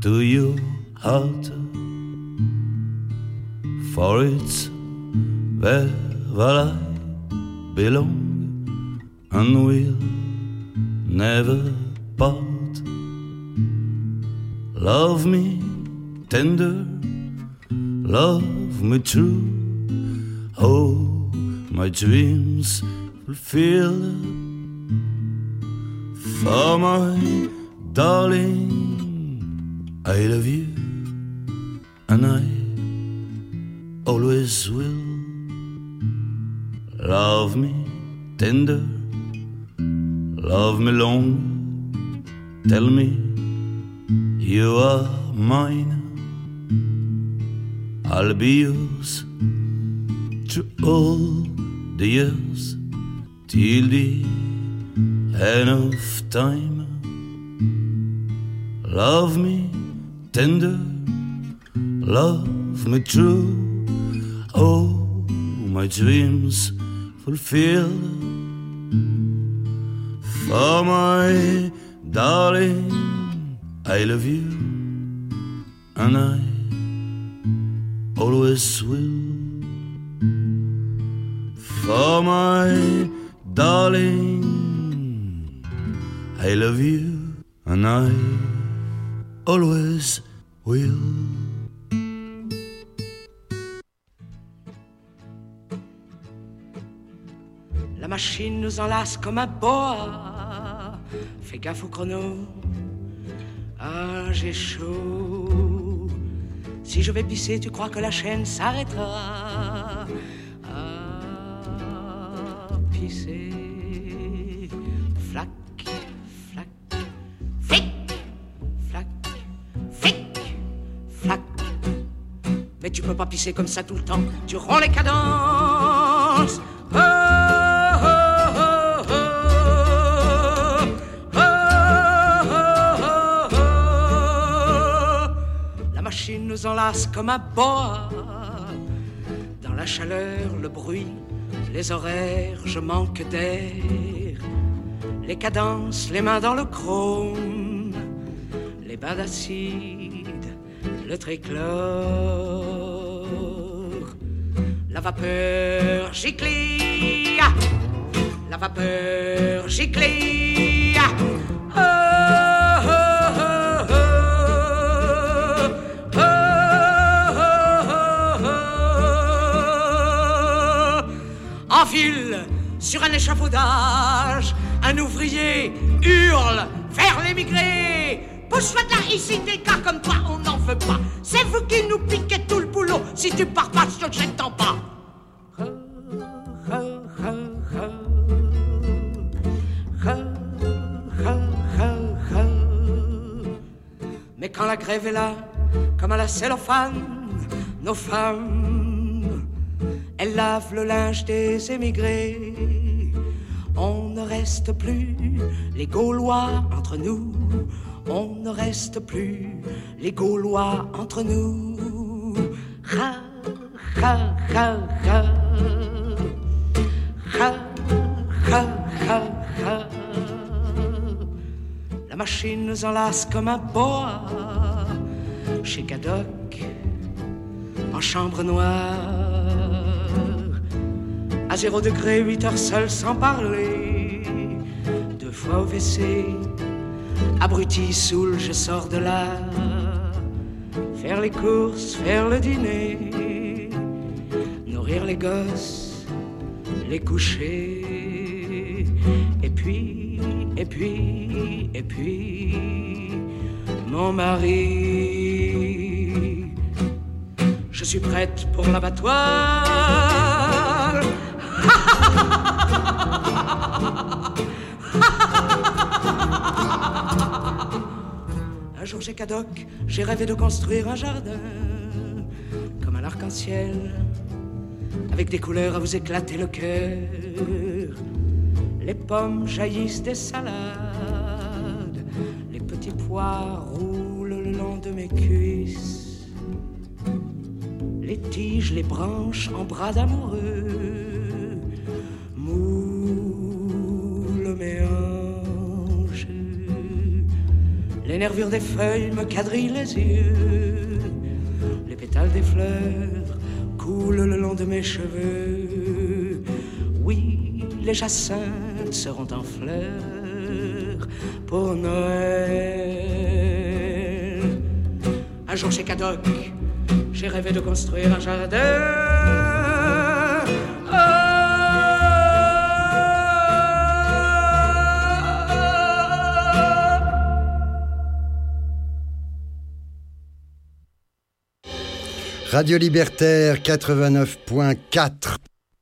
to your heart, for it's where I belong, and we'll never part. Love me tender, love me true, oh, my dreams fulfilled. For my darling, I love you, and I always will. Love me tender, love me long, tell me you are mine. I'll be yours through all the years, till the end of time. Love me tender, love me true, oh, my dreams fulfilled. For my darling, I love you, and I always will. For my darling, I love you, and I always will. La machine nous enlace comme un boa. Fais gaffe au chrono. Ah, j'ai chaud. Si je vais pisser, tu crois que la chaîne s'arrêtera? Ah, pisser. Flac, flac, flic, flac, flic, flac. Mais tu peux pas pisser comme ça tout le temps. Tu romps les cadences. Oh, oh, oh, oh. La machine nous enlace comme un boa. Dans la chaleur, le bruit, les horaires, je manque d'air. Les cadences, les mains dans le chrome, les bains d'acide, le trichlore. La vapeur giclée, la vapeur giclée. Oh, oh, oh, oh. Oh, oh, oh, oh. En file sur un échafaudage, un ouvrier hurle vers l'émigré. Pousse-toi de là, ici, des gars comme toi, on n'en veut pas. C'est vous qui nous piquez tout le boulot. Si tu pars pas, je te jette en bas. Mais quand la grève est là, comme à la cellophane, nos femmes, elles lavent le linge des émigrés. On ne reste plus les Gaulois entre nous. On ne reste plus les Gaulois entre nous. Ha, ha, ha, ha. Ha, ha, ha, ha. La machine nous enlace comme un boa. Chez Cadoc, en chambre noire. À 0 degré, 8 heures seul sans parler. 2 fois au WC. Abruti, saoul, je sors de là. Faire les courses, faire le dîner. Nourrir les gosses, les coucher. Et puis, mon mari. Je suis prête pour l'abattoir. Un jour chez Cadoc, j'ai rêvé de construire un jardin comme un arc-en-ciel, avec des couleurs à vous éclater le cœur. Les pommes jaillissent des salades, les petits pois roulent le long de mes cuisses. Les tiges, les branches en bras d'amoureux moulent mes hanches. Les nervures des feuilles me quadrillent les yeux. Les pétales des fleurs coulent le long de mes cheveux. Oui, les jacinthes seront en fleurs pour Noël. Un jour chez Cadoc, j'ai rêvé de construire un jardin. Radio Libertaire 89.4.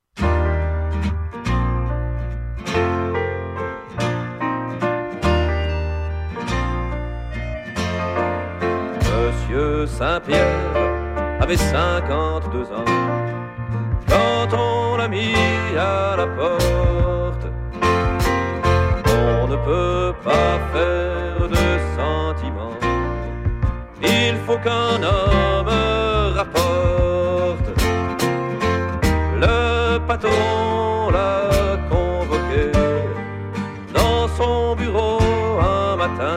Monsieur Saint-Pierre avait 52 ans quand on l'a mis à la porte. On ne peut pas faire de sentiments, il faut qu'un homme rapporte. Le patron l'a convoqué dans son bureau un matin.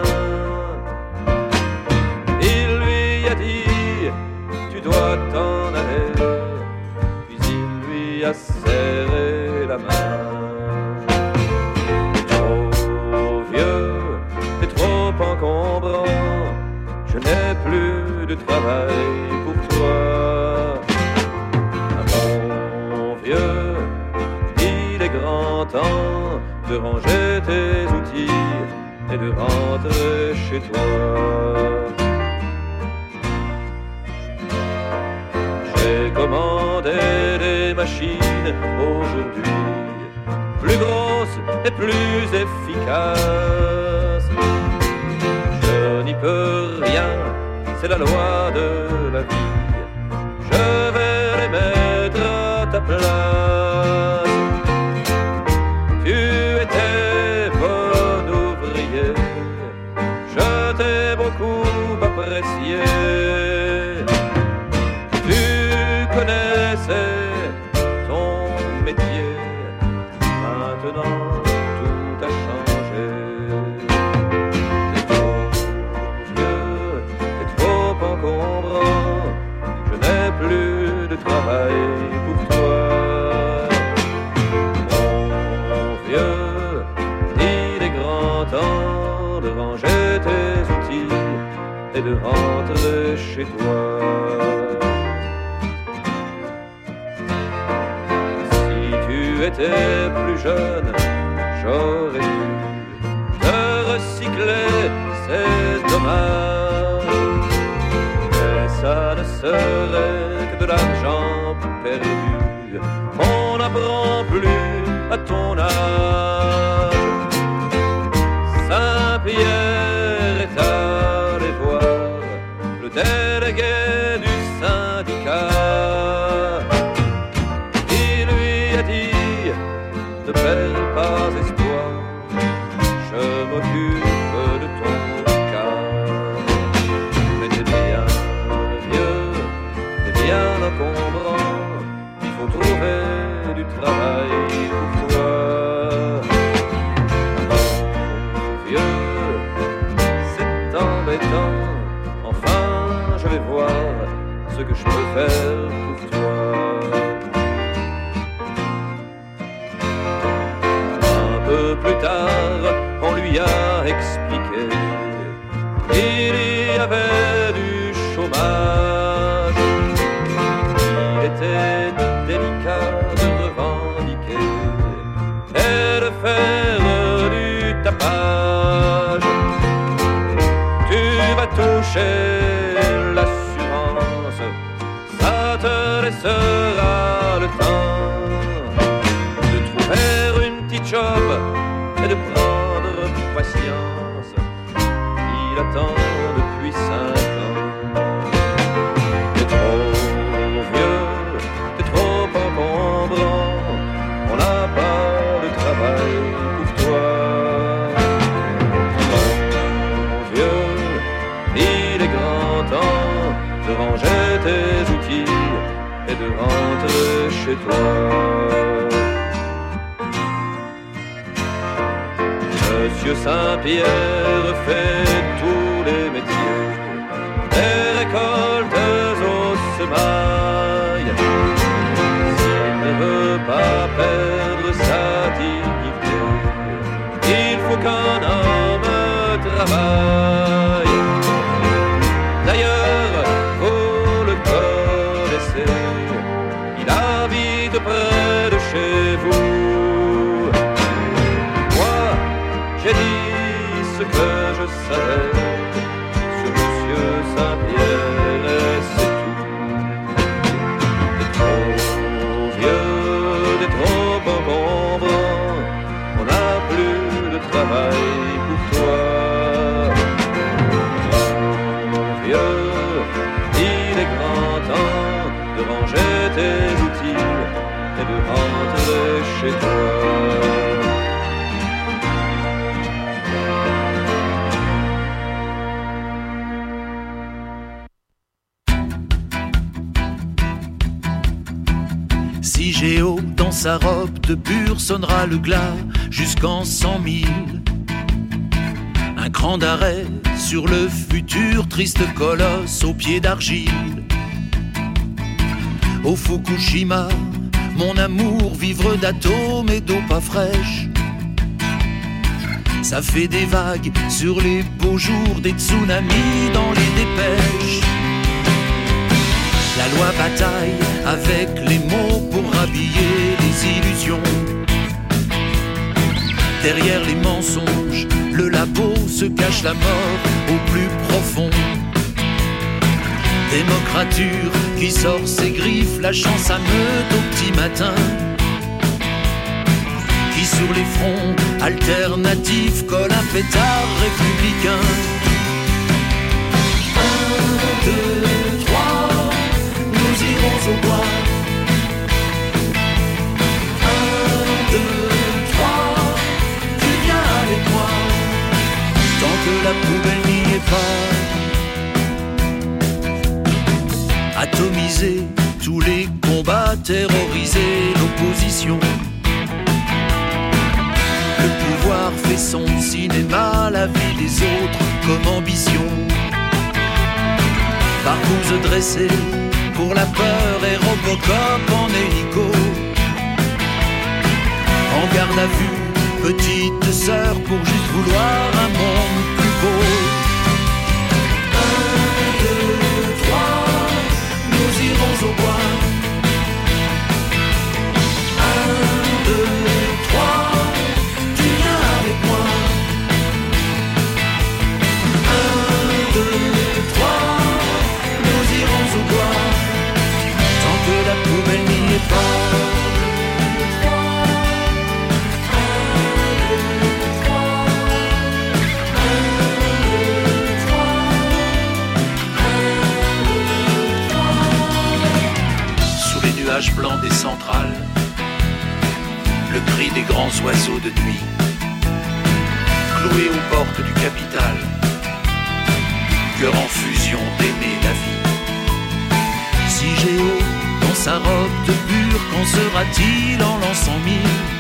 Il lui a dit tu dois t'en aller, puis il lui a serré la main. Trop vieux, t'es trop encombrant, je n'ai plus de travail pour toi. Ah, mon vieux, il est grand temps de ranger tes outils et de rentrer chez toi. J'ai commandé des machines aujourd'hui, plus grosses et plus efficaces. Je n'y peux rien, c'est la loi de la vie. Je vais les mettre à ta place. Tu étais bon ouvrier, je t'ai beaucoup apprécié. Tu connaissais ton métier, maintenant tout a changé. Je n'ai plus de travail pour toi. Mon vieux, il est grand temps de ranger tes outils et de rentrer chez toi. Si tu étais plus jeune, j'aurais dû te recycler, c'est dommage. Ça ne serait que de l'argent perdu. On n'apprend plus à ton âge. Saint-Pierre est allé voir le délégué du syndicat. Il lui a dit ne perds pas espoir, je m'occupe de ton cas. Mais t'es bien encombrant, il faut trouver du travail pour toi. Mon vieux, c'est embêtant, enfin je vais voir ce que je peux faire pour toi. Un peu plus tard, on lui a expliqué qu'il y avait du chômage. C'était délicat de revendiquer et de faire du tapage. Tu vas toucher l'assurance, ça te laissera le temps de trouver une petite job et de prendre patience. Il attend depuis 5 ans. T'es trop vieux, t'es trop encombrant, on n'a pas de travail pour toi. Mon vieux, il est grand temps de ranger tes outils et de rentrer chez toi. Monsieur Saint-Pierre fait tout les métiers, les récoltes au semail. S'il ne veut pas perdre sa dignité, il faut qu'un homme travaille. D'ailleurs, vous le connaissez, il habite près de chez vous. Moi, j'ai dit ce que je savais sur Monsieur Saint-Pierre et c'est tout. T'es trop vieux, t'es trop encombrant, on n'a plus de travail pour toi. Trop vieux, il est grand temps de ranger tes outils et de rentrer chez toi. Si Géo dans sa robe de pur sonnera le glas jusqu'en 100 000. Un cran d'arrêt sur le futur triste colosse aux pieds d'argile. Au Fukushima, mon amour, vivre d'atomes et d'eau pas fraîche. Ça fait des vagues sur les beaux jours, des tsunamis dans les dépêches. La loi bataille avec les mots pour habiller les illusions. Derrière les mensonges, le labo se cache la mort au plus profond. Démocrature qui sort ses griffes, lâchant sa meute au petit matin. Qui sur les fronts alternatifs colle un pétard républicain. 1, 2, 3, nous irons au bois. 1, 2, 3, tu viens avec moi. Tant que la poubelle n'y est pas. Atomiser tous les combats, terroriser l'opposition. Le pouvoir fait son cinéma, la vie des autres comme ambition. Barbouze dressée pour la peur et Robocop en hélico. En garde à vue, petite sœur pour juste vouloir un monde plus beau. 1, 2, 3, nous irons au bois. 1, 2, 3, tu viens avec moi. 1, 2, 3, nous irons au bois. Tant que la poubelle n'y est pas. Blanc des centrales, le cri des grands oiseaux de nuit, cloués aux portes du capital, cœur en fusion d'aimer la vie. Si Géo dans sa robe de pur, qu'en sera-t-il en l'an 100 000?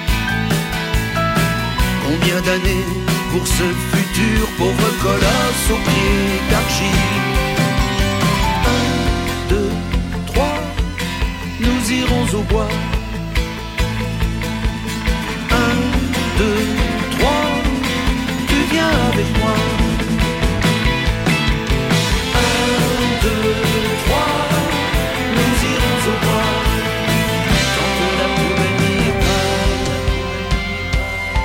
Combien d'années pour ce futur pauvre colosse aux pieds d'argile? 1, 2, 3, nous irons au bois. 1, 2, 3, tu viens avec moi. 1, 2, 3, nous irons au bois. Tant que la poubelle n'y est pas.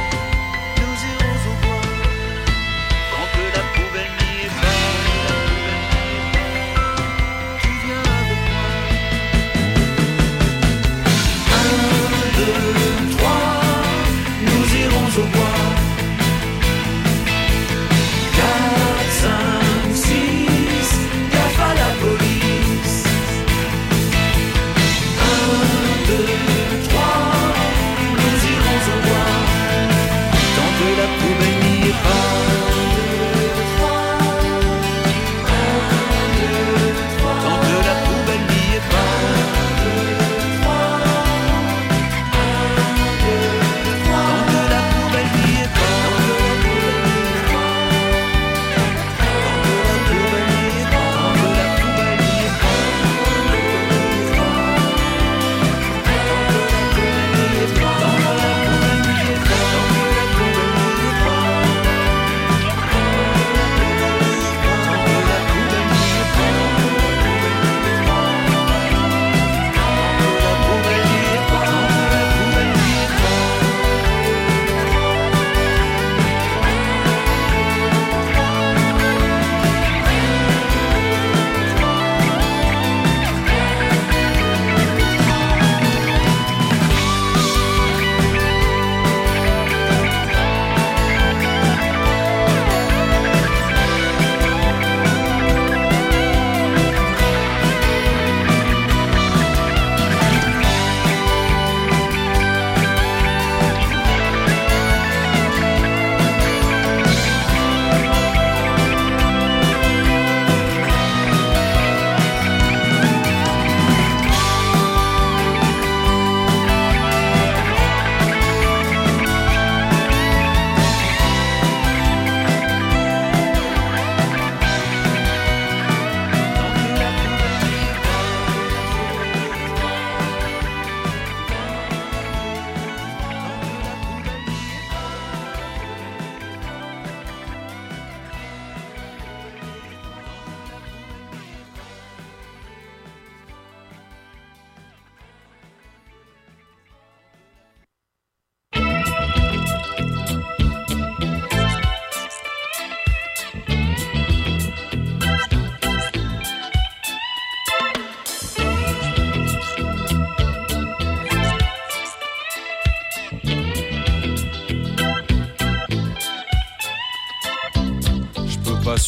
Nous irons au bois. Tant que la poubelle n'y est pas.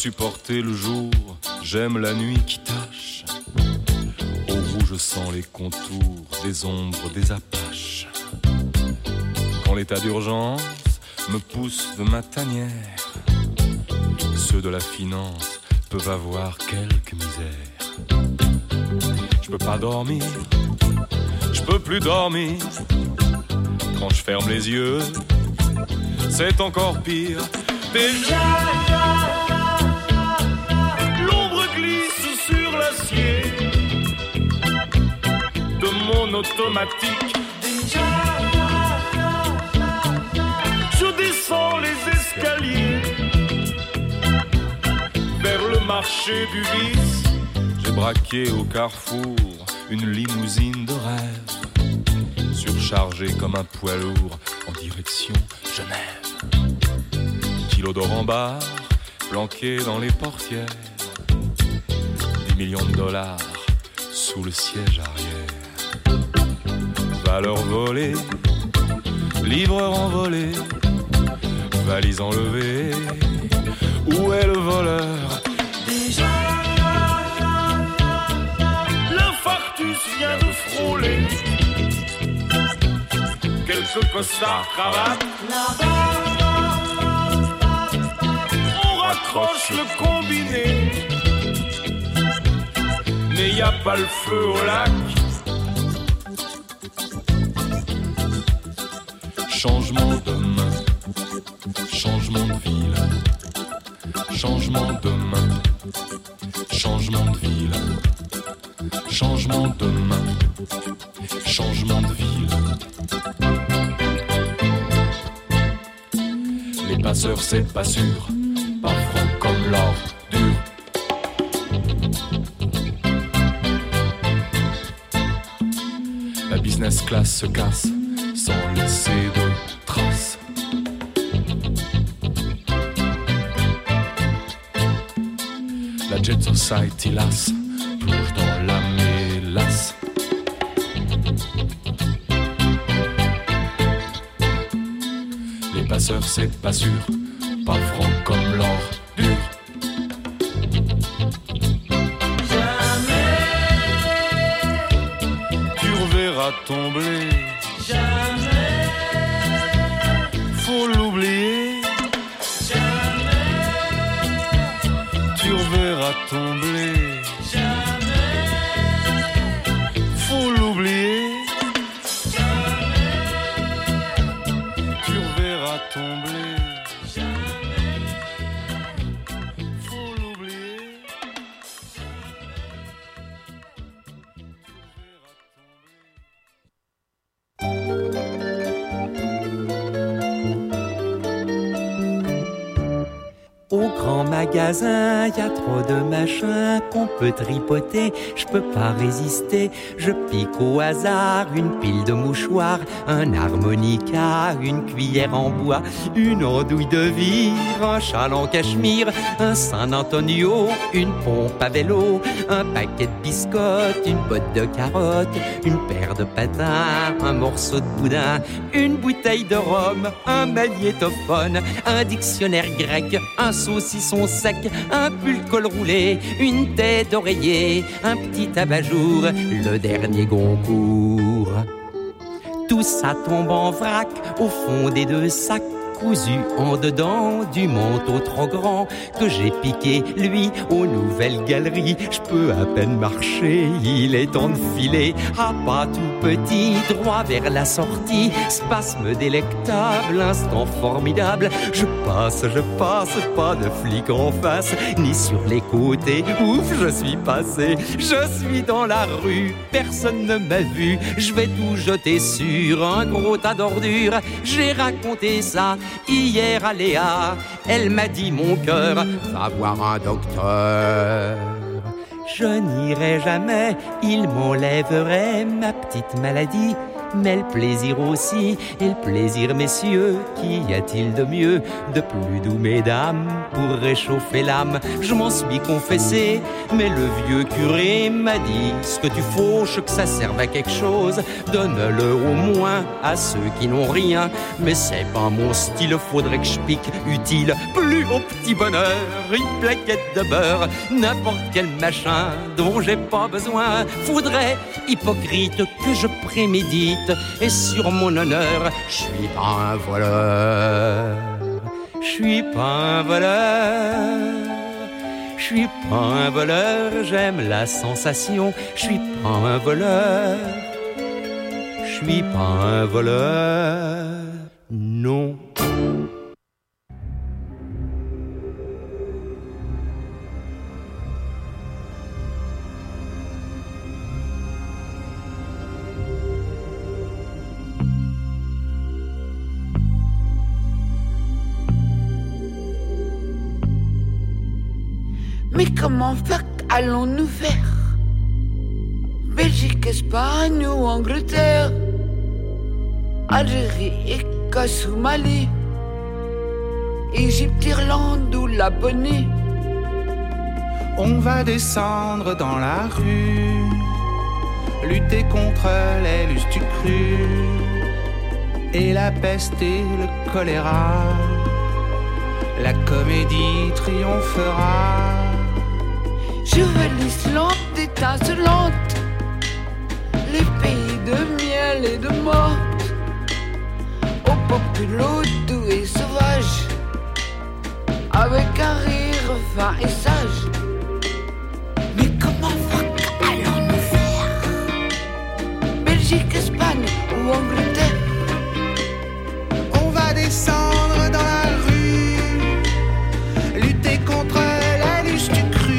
supporter le jour, j'aime la nuit qui tâche. Au rouge je sens les contours des ombres des Apaches. Quand l'état d'urgence me pousse de ma tanière, ceux de la finance peuvent avoir quelques misères. Je peux pas dormir, je peux plus dormir. Quand je ferme les yeux, c'est encore pire. Déjà, l'ombre glisse sur l'acier de mon automatique. Déjà, je descends les escaliers vers le marché du vice. J'ai braqué au carrefour une limousine de rêve, surchargée comme un poids lourd en direction Genève. Kilos d'or en barre, planqués dans les portières, 10 millions de dollars sous le siège arrière. Valeurs volées, livreurs envolés, valises enlevées, où est le voleur? Déjà, l'infarctus vient de frôler. Quelques costards cravates, on raccroche le combiné, mais y a pas le feu au lac. Changement de main, changement de ville, changement de main, changement de ville, changement de main, changement de ville. Les passeurs c'est pas sûr, pas franc comme l'or dur. La business class se casse sans laisser de traces. La Jet Society lasse, plonge dans la mélasse. Les passeurs c'est pas sûr, pas franc comme l'or dur. Jamais tu reverras ton blé. Jamais faut l'oublier. Jamais tu reverras ton blé. Jamais faut l'oublier. Tu reverras ton blé. Jamais faut l'oublier. Au grand magasin, y a trop de machins qu'on peut tripoter, je peux pas résister, je pique au hasard une pile de mouchoirs, un harmonica, une cuillère en bois, une andouille de vire, un châle en cachemire, un San Antonio, une pompe à vélo, un paquet de biscottes, une botte de carottes, une paire de patins, un morceau de boudin, une bouteille de rhum, un magnétophone, un dictionnaire grec, un saucisson sec, un pull col roulé, une tête d'oreiller, un petit abat-jour, le dernier Goncourt. Tout ça tombe en vrac au fond des deux sacs, cousu en dedans du manteau trop grand que j'ai piqué, lui, aux nouvelles galeries. Je peux à peine marcher, il est temps de filer à pas tout petit, droit vers la sortie. Spasme délectable, instant formidable. Je passe, pas de flic en face, ni sur les côtés. Ouf, je suis passé, je suis dans la rue, personne ne m'a vu. Je vais tout jeter sur un gros tas d'ordures. J'ai raconté ça hier à Léa, elle m'a dit mon cœur, va voir un docteur. Je n'irai jamais, il m'enlèverait ma petite maladie. mais le plaisir aussi. Et le plaisir, messieurs, qu'y a-t-il de mieux, de plus doux, mesdames, pour réchauffer l'âme? Je m'en suis confessé, mais le vieux curé m'a dit: ce que tu fauches, que ça serve à quelque chose, donne-le au moins à ceux qui n'ont rien. Mais c'est pas mon style, faudrait que je pique utile. Plus au petit bonheur, une plaquette de beurre, n'importe quel machin dont j'ai pas besoin. Faudrait, hypocrite, que je prémédite, et sur mon honneur, je suis pas un voleur. Je suis pas un voleur. Je suis pas un voleur, j'aime la sensation. Je suis pas un voleur. Je suis pas un voleur. Non. Mais comment allons-nous faire? Belgique, Espagne ou Angleterre? Algérie, Écosse ou Mali? Égypte, Irlande ou Laponie? On va descendre dans la rue, lutter contre les lustucrues et la peste et le choléra. La comédie triomphera. Je veux l'Islande étincelante, les pays de miel et de morte, au populo doux et sauvage, avec un rire fin et sage. Mais comment allons-nous faire? Belgique, Espagne ou Angleterre? On va descendre dans la rue, lutter contre la lustucrue.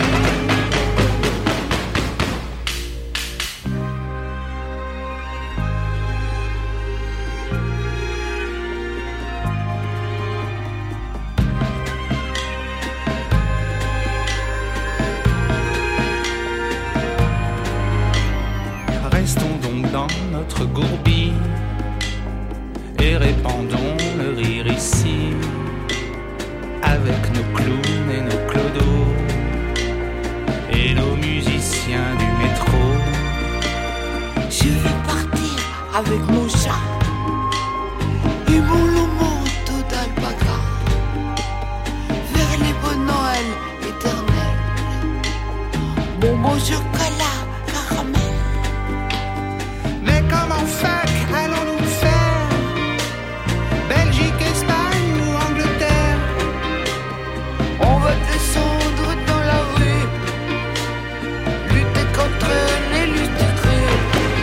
Restons donc dans notre gourbi et répandons le rire ici, avec nos clowns et nos clodos et nos musiciens du métro. Je vais partir avec mon chat et mon long manteau d'alpaga vers les beaux Noëls éternels, bonbons, chocolat, caramel. Mais comment allons-nous faire? Belgique, Espagne ou Angleterre? On va descendre dans la rue, lutter contre les lustucrues.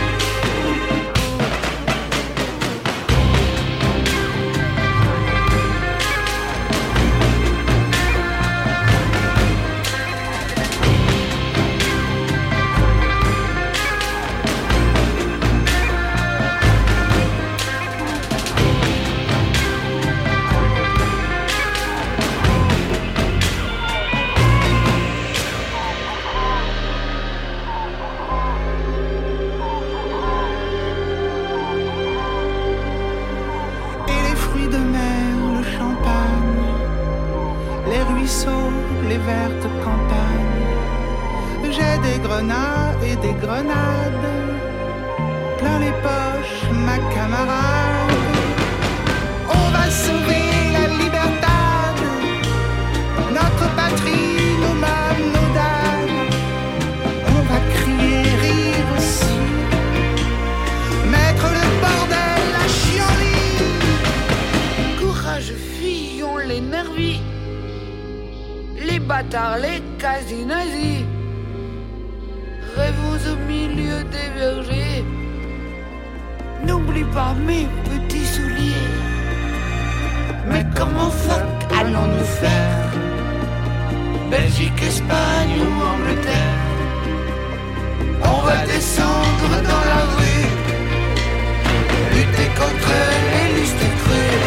Les vertes campagnes, j'ai des grenades et des grenades, plein les poches, ma camarade. On va sauver la libertad, notre patrie, nos mâmes, nos dames. On va crier, rire aussi, mettre le bordel à chienlit. Courage, fillons les nervis, les bâtards, les quasi-nazis, rêvons au milieu des vergers. N'oublie pas mes petits souliers. Mais comment allons-nous faire? Belgique, Espagne ou Angleterre? On va descendre dans la rue, lutter contre les lustucrues.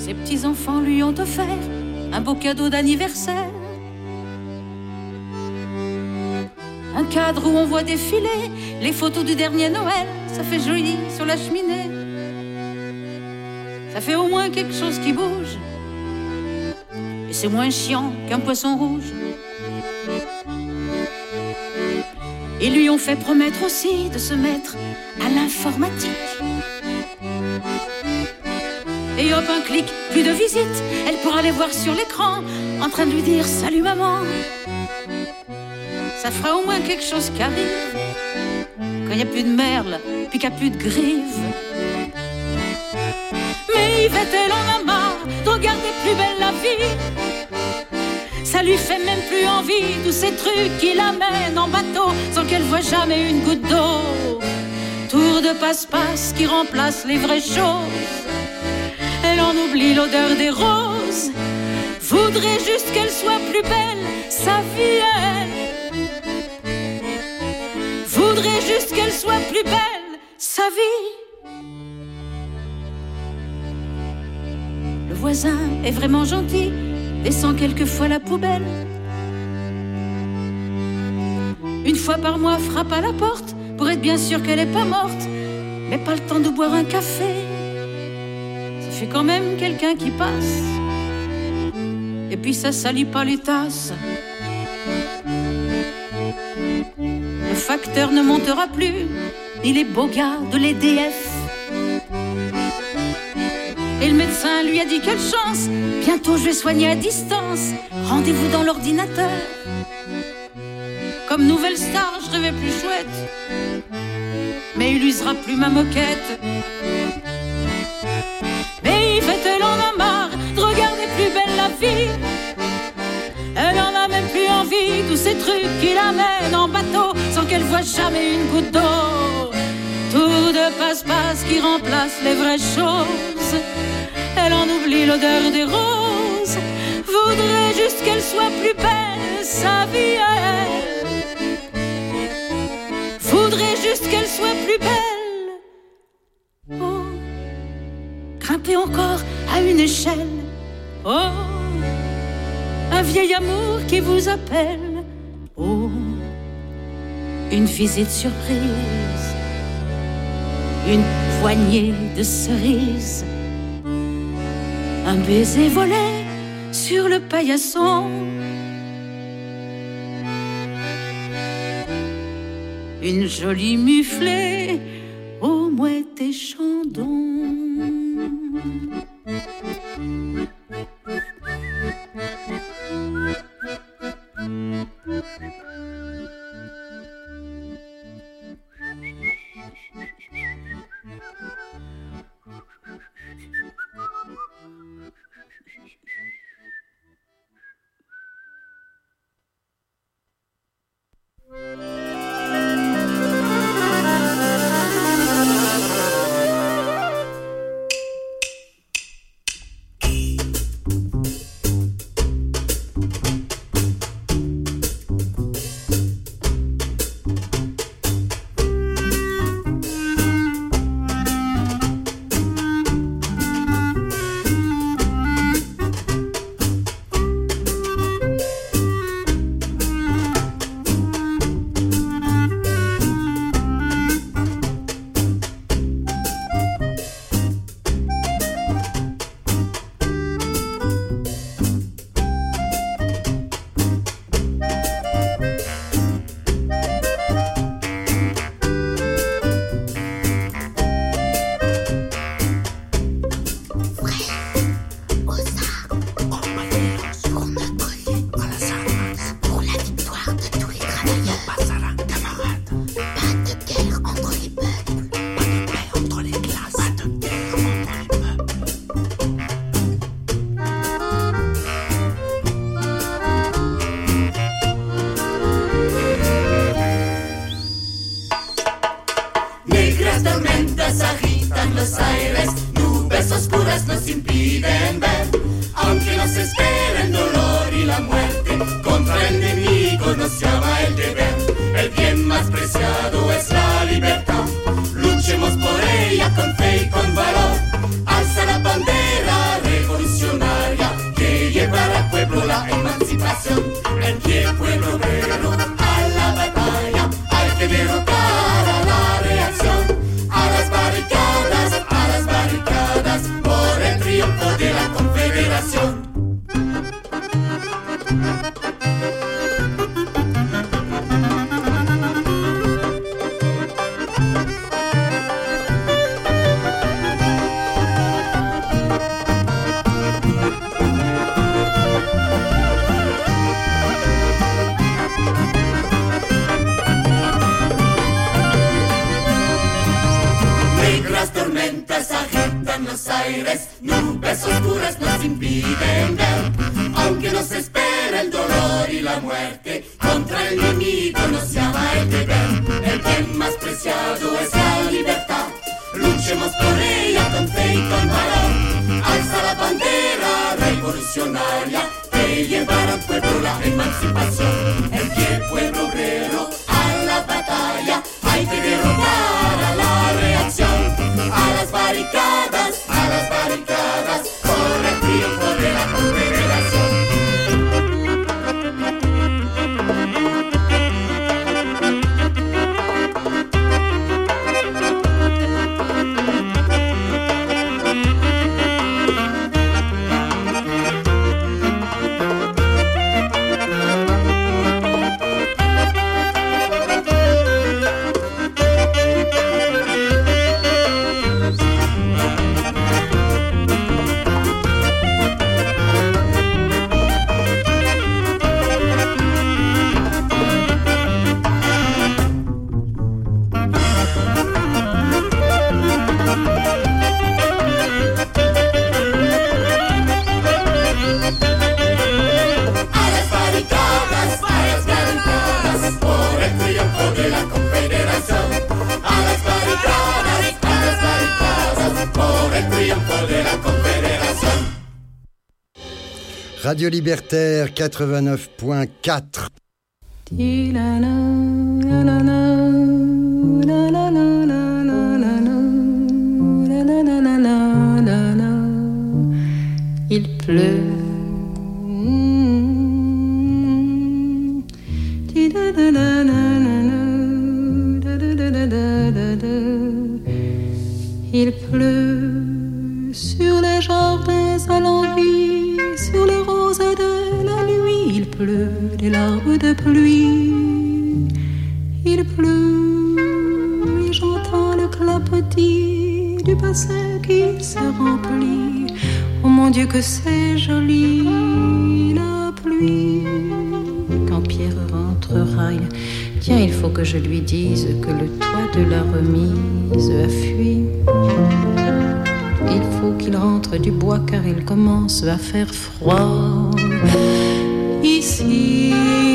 Ses petits-enfants lui ont offert un beau cadeau d'anniversaire. Un cadre où on voit défiler les photos du dernier Noël. Ça fait joli sur la cheminée. Ça fait au moins quelque chose qui bouge. Et c'est moins chiant qu'un poisson rouge. Ils lui ont fait promettre aussi de se mettre à l'informatique. Et hop, un clic, plus de visite. Elle pourra les voir sur l'écran en train de lui dire « Salut maman ». Ça fera au moins quelque chose qui arrive quand il n'y a plus de merle, puis qu'il n'y a plus de grive. Mais Yvette, elle en a marre de regarder plus belle la vie. Ça lui fait même plus envie, tous ces trucs qui l'amènent en bateau sans qu'elle voie jamais une goutte d'eau. Tour de passe-passe qui remplace les vraies choses. Elle en oublie l'odeur des roses. Voudrait juste qu'elle soit plus belle, sa vie elle. Voudrait juste qu'elle soit plus belle, sa vie. Le voisin est vraiment gentil, descend quelquefois la poubelle. Une fois par mois frappe à la porte pour être bien sûr qu'elle est pas morte, mais pas le temps de boire un café. Ça fait quand même quelqu'un qui passe. Et puis ça salit pas les tasses. Le facteur ne montera plus, ni les beaux gars de l'EDF. Et le médecin lui a dit quelle chance, bientôt je vais soigner à distance. Rendez-vous dans l'ordinateur. Comme nouvelle star, je rêvais plus chouette, mais il usera plus ma moquette. Mais Yvette, elle en a marre de regarder plus belle la vie. Elle en a même plus envie, tous ces trucs qui l'amènent en bateau sans qu'elle voie jamais une goutte d'eau. Tout de passe-passe qui remplace les vraies choses. Elle en oublie l'odeur des roses. Voudrait juste qu'elle soit plus belle, sa vie elle. Voudrait juste qu'elle soit plus belle. Oh, grimper encore à une échelle. Oh, un vieil amour qui vous appelle. Oh, une visite surprise. Une poignée de cerises. Un baiser volé sur le paillasson. Une jolie muflée aux mouettes et chandons. Luchemos por ella con fe y con valor. Alza la bandera revolucionaria. tormentas agitan los aires, nubes oscuras nos impiden ver. Aunque nos espera el dolor y la muerte, contra el enemigo nos llama el deber. El bien más preciado es la libertad, luchemos por ella con fe y con valor. Alza la bandera revolucionaria que llevará al pueblo la emancipación. El pie pueblo obrero a la batalla, hay que derrotar a la reacción. A las barricadas, por el triunfo de la confederación. Radio Libertaire 89.4. Il pleut. Il pleut sur les jardins à l'envie, sur les roses de la nuit. Il pleut des larmes de pluie. Il pleut et j'entends le clapotis du bassin qui se remplit. Oh mon Dieu que c'est joli la pluie. Quand Pierre rentrera, tiens, il faut que je lui dise que le toit de la remise a fui. Il faut qu'il rentre du bois car il commence à faire froid ici.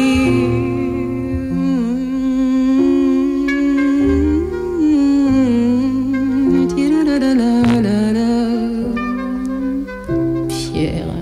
Pierre.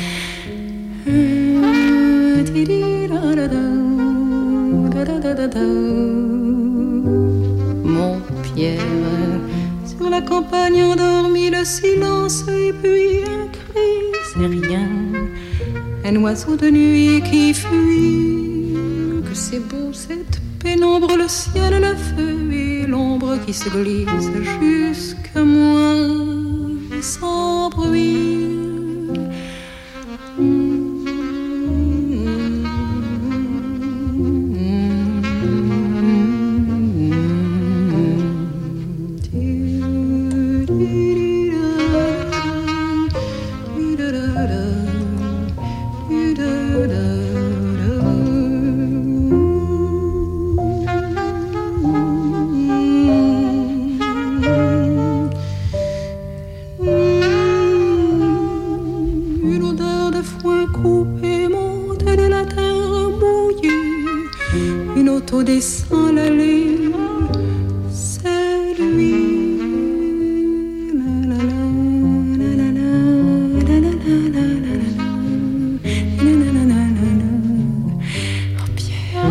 Mon Pierre. Sur la campagne endormie, le silence et puis un cri, c'est rien. Un oiseau de nuit qui fuit. Que c'est beau cette pénombre, le ciel, le feu et l'ombre qui se glisse jusqu'à moi sans bruit. Descend l'allée, c'est lui. La la la la la la la la la la la. Oh Pierre.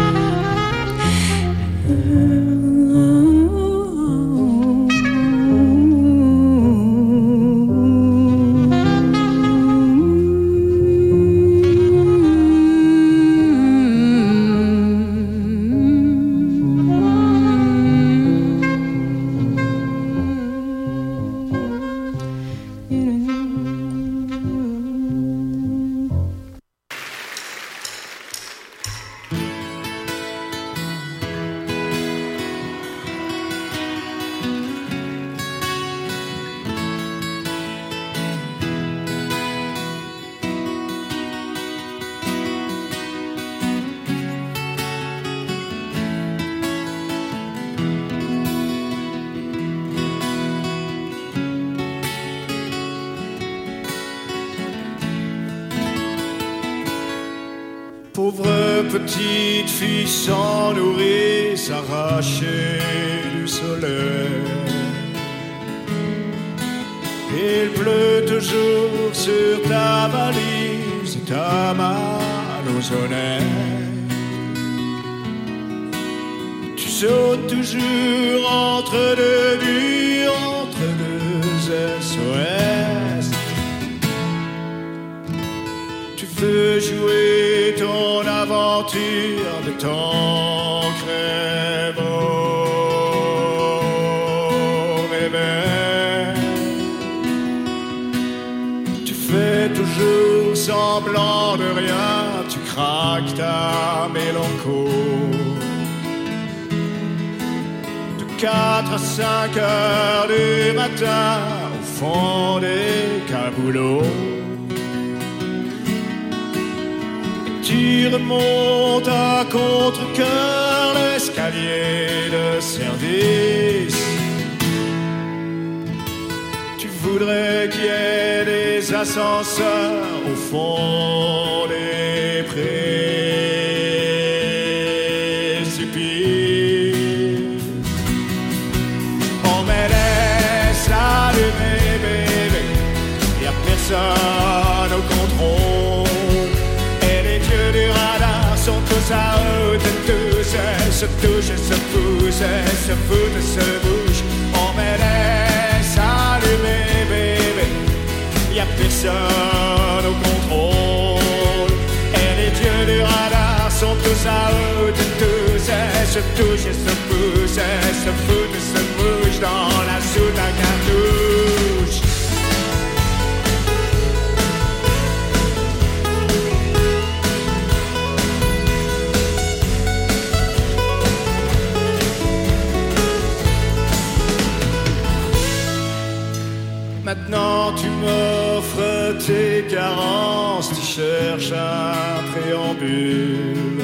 Pauvre petite fille sans nourrice, arrachée du soleil. Il pleut toujours sur ta valise et ta manosonnette. Tu sautes toujours entre deux buts, entre deux SOS. Tu veux jouer ton aventure de ton crève au réveil. Tu fais toujours semblant de rien, tu craques ta mélancolie. De 4 à 5 heures du matin, au fond des caboulots, tu remontes à contre-cœur l'escalier de service. Tu voudrais qu'il y ait des ascenseurs au fond des précipices. On me laisse allumer, bébé, y'a personne au contrôle. Du radar sont tous à haute, tous se touchent, se poussent, se foutent, se bougent. On me laisse allumer, bébé, y'a personne au contrôle. Et les dieux du radar sont tous à haute, tous se touchent, se poussent, se foutent, se bougent dans la soute à cartouche. Maintenant tu m'offres tes carences, tu cherches un préambule,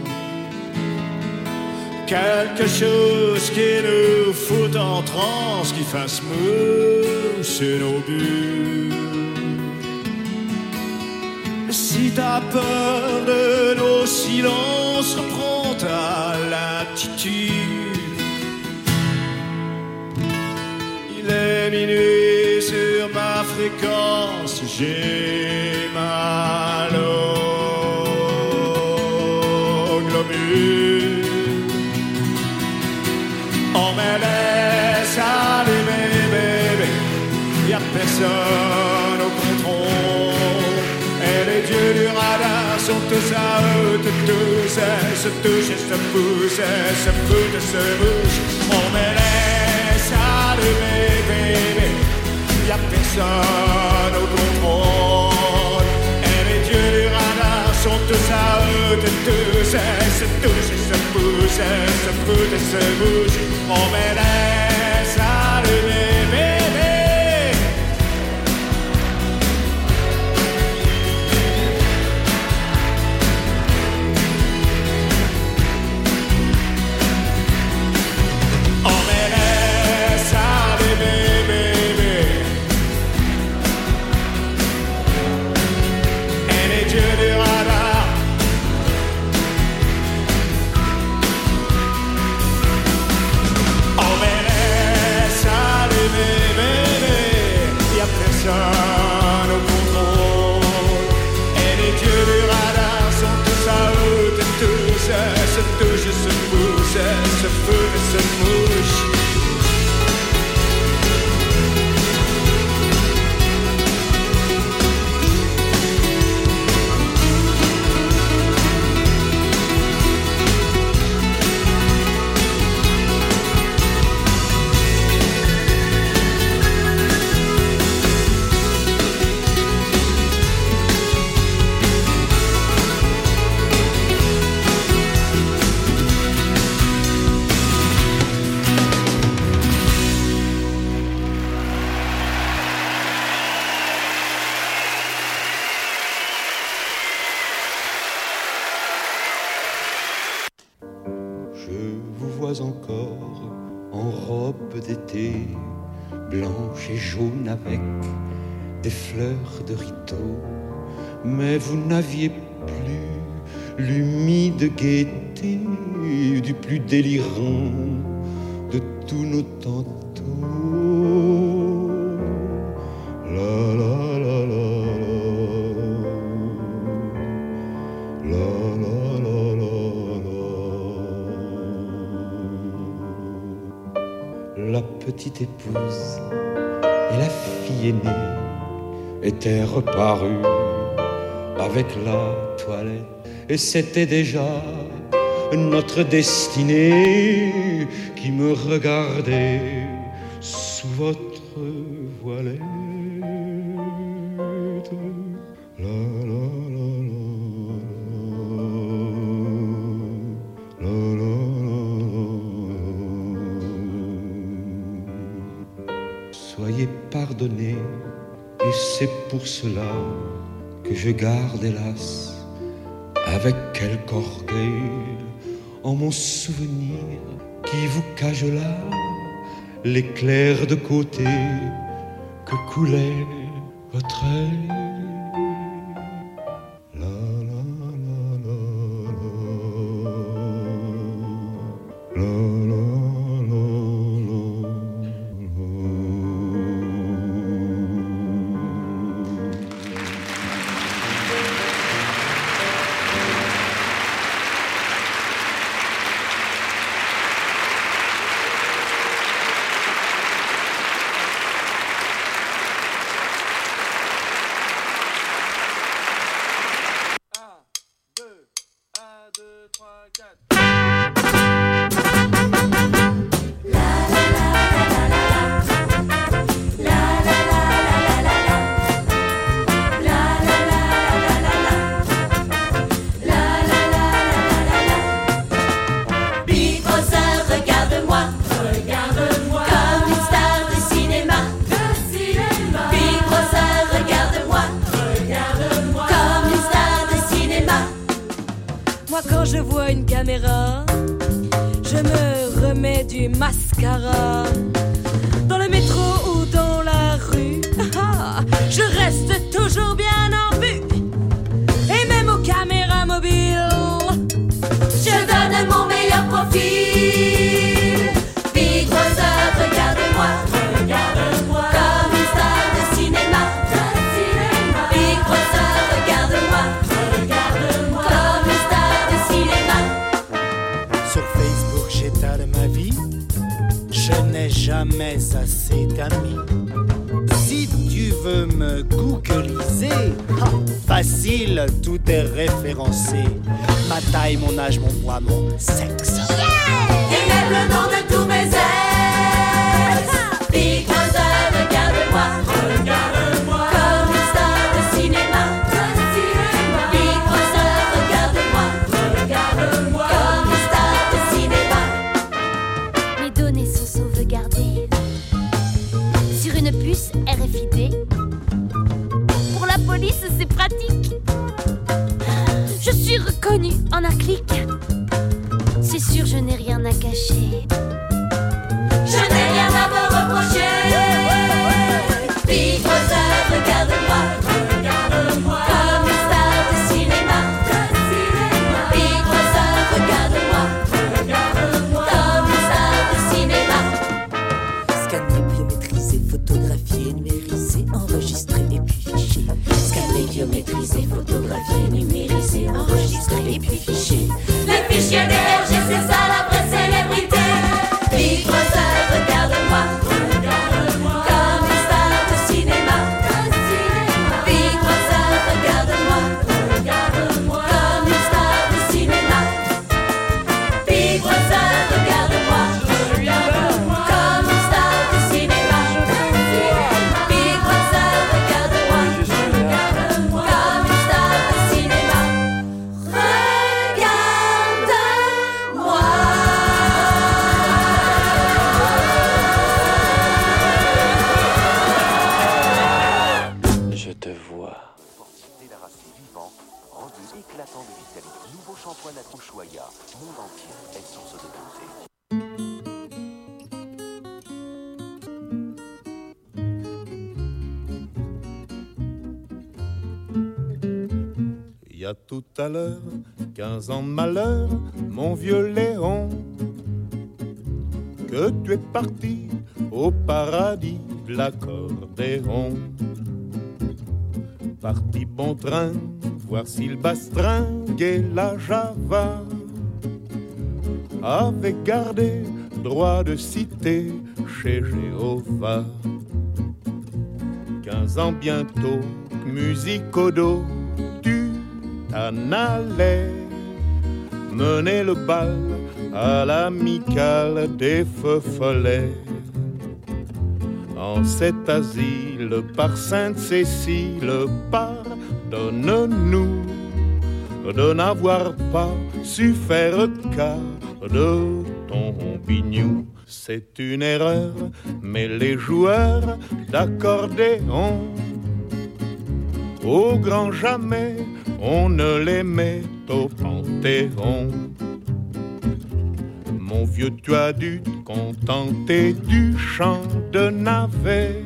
quelque chose qui nous fout en transe, qui fasse mousser nos bulles. Si t'as peur de nos silences, reprends ta latitude. Il est minuit sur ma fréquence, j'ai mal au globule. On me laisse allumer, bébé, y'a personne au contrôle. Et les dieux du radar sont tous à haute, tous se touchent, se poussent, se foutent, se bougent. On me laisse allumer, bébé, y'a personne au contrôle. Et les dieux du radar sont tous à haute, tous se touchent, se poussent, se foutent, se bougent. On me laisse allumer, bébé. On me laisse allumer, bébé. Et les dieux du radar on me laisse allumer, bébé. Y'a personne au contrôle. Et les dieux du radar sont tous à haute, tous se touchent, se poussent, se foutent, se mouchent. Encore en robe d'été, blanche et jaune avec des fleurs de riteau. Mais vous n'aviez plus l'humide gaieté du plus délirant de tous nos tantôt. La la la la la la la la. La petite épouse et la fille aînée étaient reparues avec la toilette, et c'était déjà notre destinée qui me regardait sous votre voilette. La la la la la la. Soyez pardonnés, et c'est pour cela que je garde hélas avec quelque orgueil en mon souvenir qui vous cache là l'éclair de côté que coulait votre œil. La la la la la la la la la. Je vois une caméra, je me remets du mascara. Dans le métro ou dans la rue, je reste toujours bien en vue. Et même aux caméras mobiles, je donne mon meilleur profil. Big Brother, regarde-moi, regarde-moi, comme une star de cinéma. Big Brother, regarde-moi, regarde-moi, comme une star de cinéma. Sur Facebook j'étale ma vie, je n'ai jamais assez d'amis. Si tu veux me googliser, facile, tout est référencé. Ma taille, mon âge, mon poids, mon sexe. Et même le nom de tous mes ex. Big Brother, regarde-moi, regarde-moi, comme une star de cinéma. Big Brother, regarde-moi, regarde-moi, comme une star de cinéma. Mes données sont sauvegardées sur une puce RFID. Pour la police, c'est pratique. Je suis reconnue en un clic. C'est sûr, je n'ai rien à cacher. Je n'ai rien à me reprocher. Big Brother, regarde-moi, regarde-moi, comme une star de cinéma. Big Brother, regarde-moi, regarde-moi, comme une star de cinéma. Scanner, biométriser, photographier, numériser, enregistrer et puis ficher. Scanner, biométriser, photographier, numériser, enregistrer et puis ficher. Les fichiers DRG, c'est ça la vraie célébrité. Big Brother, regarde-moi, regarde-moi, comme une star de cinéma. Big Brother, regarde-moi, regarde-moi, comme une star de cinéma. Big Brother, regarde-moi, regarde-moi, comme une star de cinéma. Big Brother, regarde-moi, regarde-moi, comme une star de cinéma. Regarde-moi. y a tout à l'heure 15 ans de malheur, mon vieux Léon, que tu es parti au paradis de l'accordéon. Parti bon train, voir si le bastringue et la Java avaient gardé droit de cité chez Jéhovah. 15 ans bientôt, musique au dos, tu t'en allais mener le bal à l'amicale des feux follets. En cet asile par Sainte-Cécile, pardonne-nous de n'avoir pas su faire cas de ton bignou. C'est une erreur, mais les joueurs d'accordéon, au grand jamais, on ne les met au Panthéon. Mon vieux, tu as dû te contenter du chant de navet,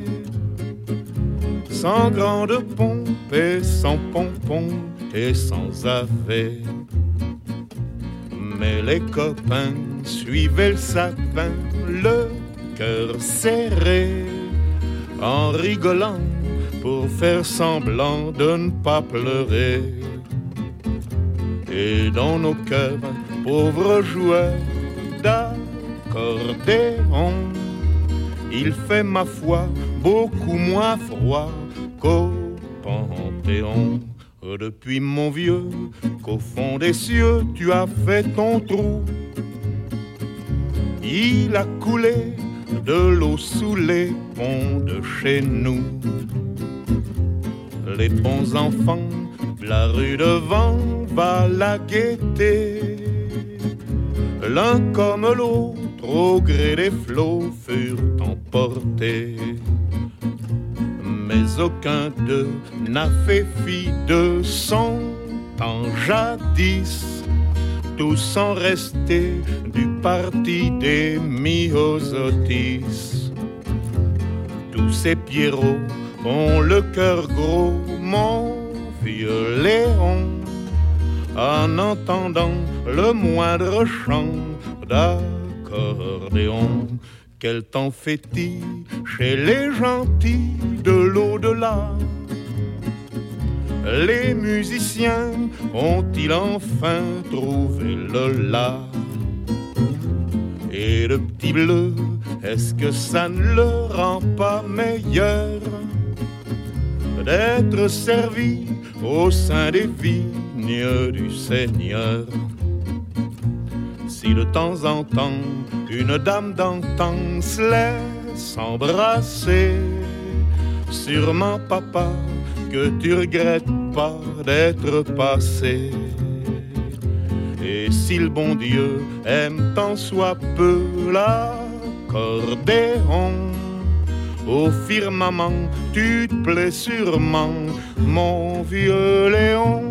sans grande pompe et sans pompon et sans ave. Mais les copains suivaient le sapin, le cœur serré, en rigolant pour faire semblant de ne pas pleurer. Et dans nos cœurs, pauvres joueurs d'accordéon, il fait ma foi beaucoup moins froid qu'au Panthéon. Depuis mon vieux, qu'au fond des cieux tu as fait ton trou, il a coulé de l'eau sous les ponts de chez nous. Les bons enfants de la rue devant va la guetter, l'un comme l'autre au gré des flots furent emportés. Mais aucun d'eux n'a fait fi de son temps jadis, tous sont restés du parti des myosotis. Tous ces pierrots ont le cœur gros, mon vieux Léon, en entendant le moindre chant d'accordéon. Quel temps fait-il chez les gentils de l'au-delà? Les musiciens ont-ils enfin trouvé le la? Et le petit bleu, est-ce que ça ne le rend pas meilleur d'être servi au sein des vignes du Seigneur? Si de temps en temps une dame d'antan se laisse embrasser, sûrement papa que tu regrettes pas d'être passé. Et si le bon Dieu aime tant soit peu l'accordéon, au firmament tu te plais sûrement, mon vieux Léon.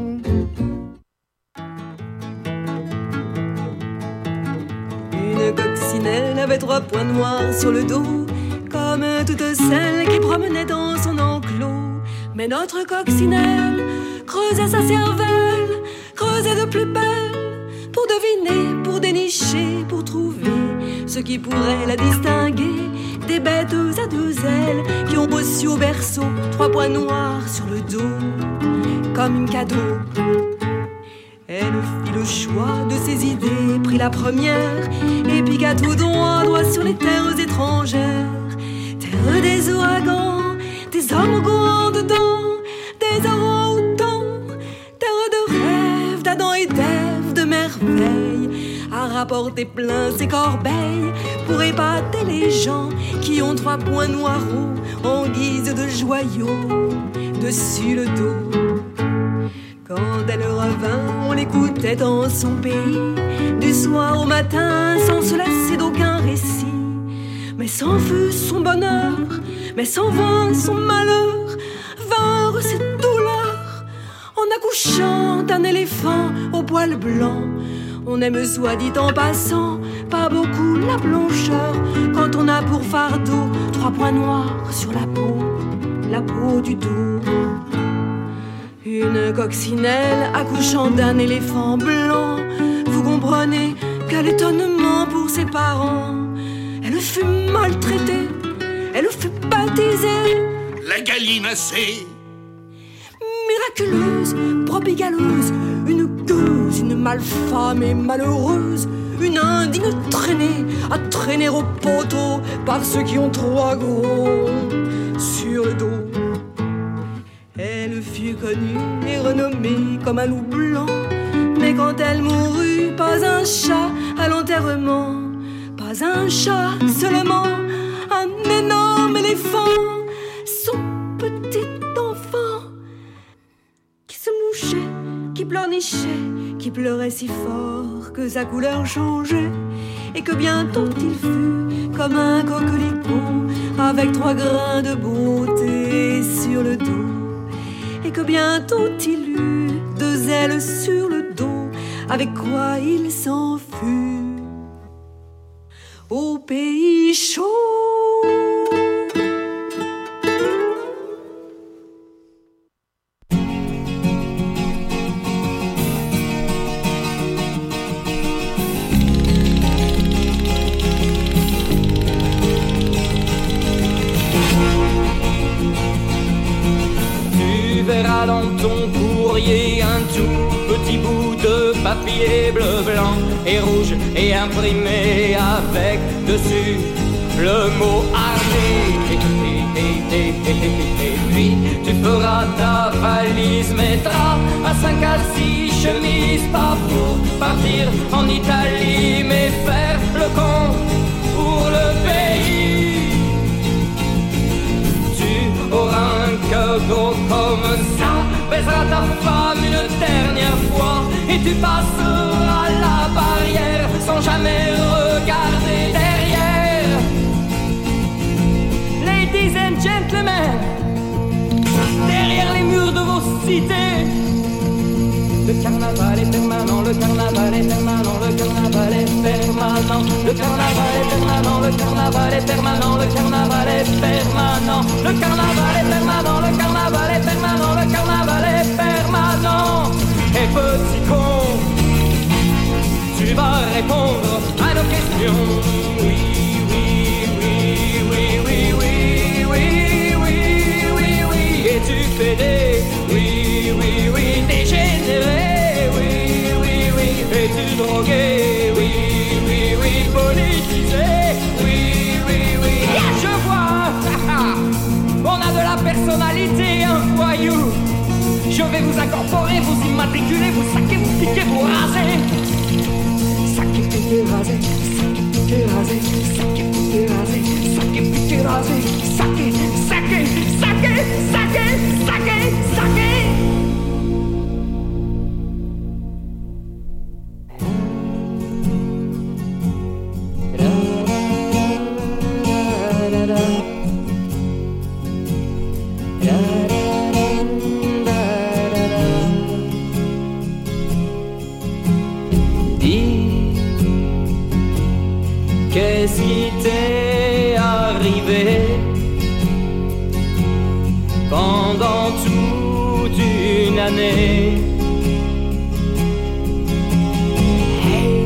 Une coccinelle avait 3 points noirs sur le dos, comme toutes celles qui promenaient dans son enclos. Mais notre coccinelle creusait sa cervelle, creusait de plus belle, pour deviner, pour dénicher, pour trouver ce qui pourrait la distinguer des bêtes à 2 ailes qui ont reçu au berceau 3 points noirs sur le dos, comme cadeau. Elle fit le choix de ses idées, prit la première et piqua tout droit sur les terres étrangères. Terre des ouragans, des hommes grands dedans, des orang-outans, terre de rêves, d'Adam et d'Ève, de merveilles, à rapporter plein ses corbeilles pour épater les gens qui ont 3 points noirs en guise de joyaux dessus le dos. Quand elle revint, on l'écoutait dans son pays, du soir au matin, sans se lasser d'aucun récit. Mais sans fut son bonheur, mais sans vain son malheur, vinrent ses douleurs, en accouchant d'un éléphant au poil blanc. On aime, soit dit en passant, pas beaucoup la blancheur, quand on a pour fardeau 3 points noirs sur la peau du dos. Une coccinelle accouchant d'un éléphant blanc. Vous comprenez quel étonnement pour ses parents. Elle fut maltraitée, elle fut baptisée la gallinacée. Miraculeuse, propigaleuse, une gueuse, une malfemme et malheureuse, une indigne traînée à traîner au poteau par ceux qui ont trop gros sur le dos. Elle fut connue et renommée comme un loup blanc, mais quand elle mourut, pas un chat à l'enterrement, pas un chat seulement, un énorme éléphant, son petit enfant, qui se mouchait, qui pleurnichait, qui pleurait si fort que sa couleur changeait, et que bientôt il fut comme un coquelicot, avec 3 grains de beauté sur le dos. Et que bientôt il eut 2 ailes sur le dos, avec quoi il s'en fut au pays chaud. Dans ton courrier un tout petit bout de papier bleu, blanc et rouge et imprimé avec dessus le mot armée. Et puis tu feras ta valise, mettras à 5 à 6 chemises, pas pour partir en Italie, mais faire le con pour le pays. Tu auras un cœur gros comme ça, baiseras ta femme une dernière fois, et tu passeras la barrière sans jamais regarder derrière. Ladies and gentlemen, derrière les murs de vos cités, le carnaval est permanent, le carnaval est permanent, le carnaval est permanent, le carnaval est permanent, le carnaval est permanent, le carnaval est permanent, le carnaval est permanent, le carnaval est permanent, le carnaval est permanent. Et petit con, tu vas répondre à nos questions. Oui, oui, oui, oui, oui, oui, oui, oui, oui, oui. Et tu fais des oui, oui, oui, dégénéré, oui, oui, oui. Et tu drogué, oui, oui, oui, politisé, oui, oui, oui. Je vois, on a de la personnalité, un voyou. Je vais vous incorporer, vous immatriculer, vous saquer, vous piquer, vous raser. Saquer, piquer, raser, saquer, piquer, raser, saquer, piquer, raser, saquer, piquer, raser, saquer, saquer, saquer, saquer, saquer, saquer. Qu'est-ce qui t'est arrivé pendant toute une année? Hey,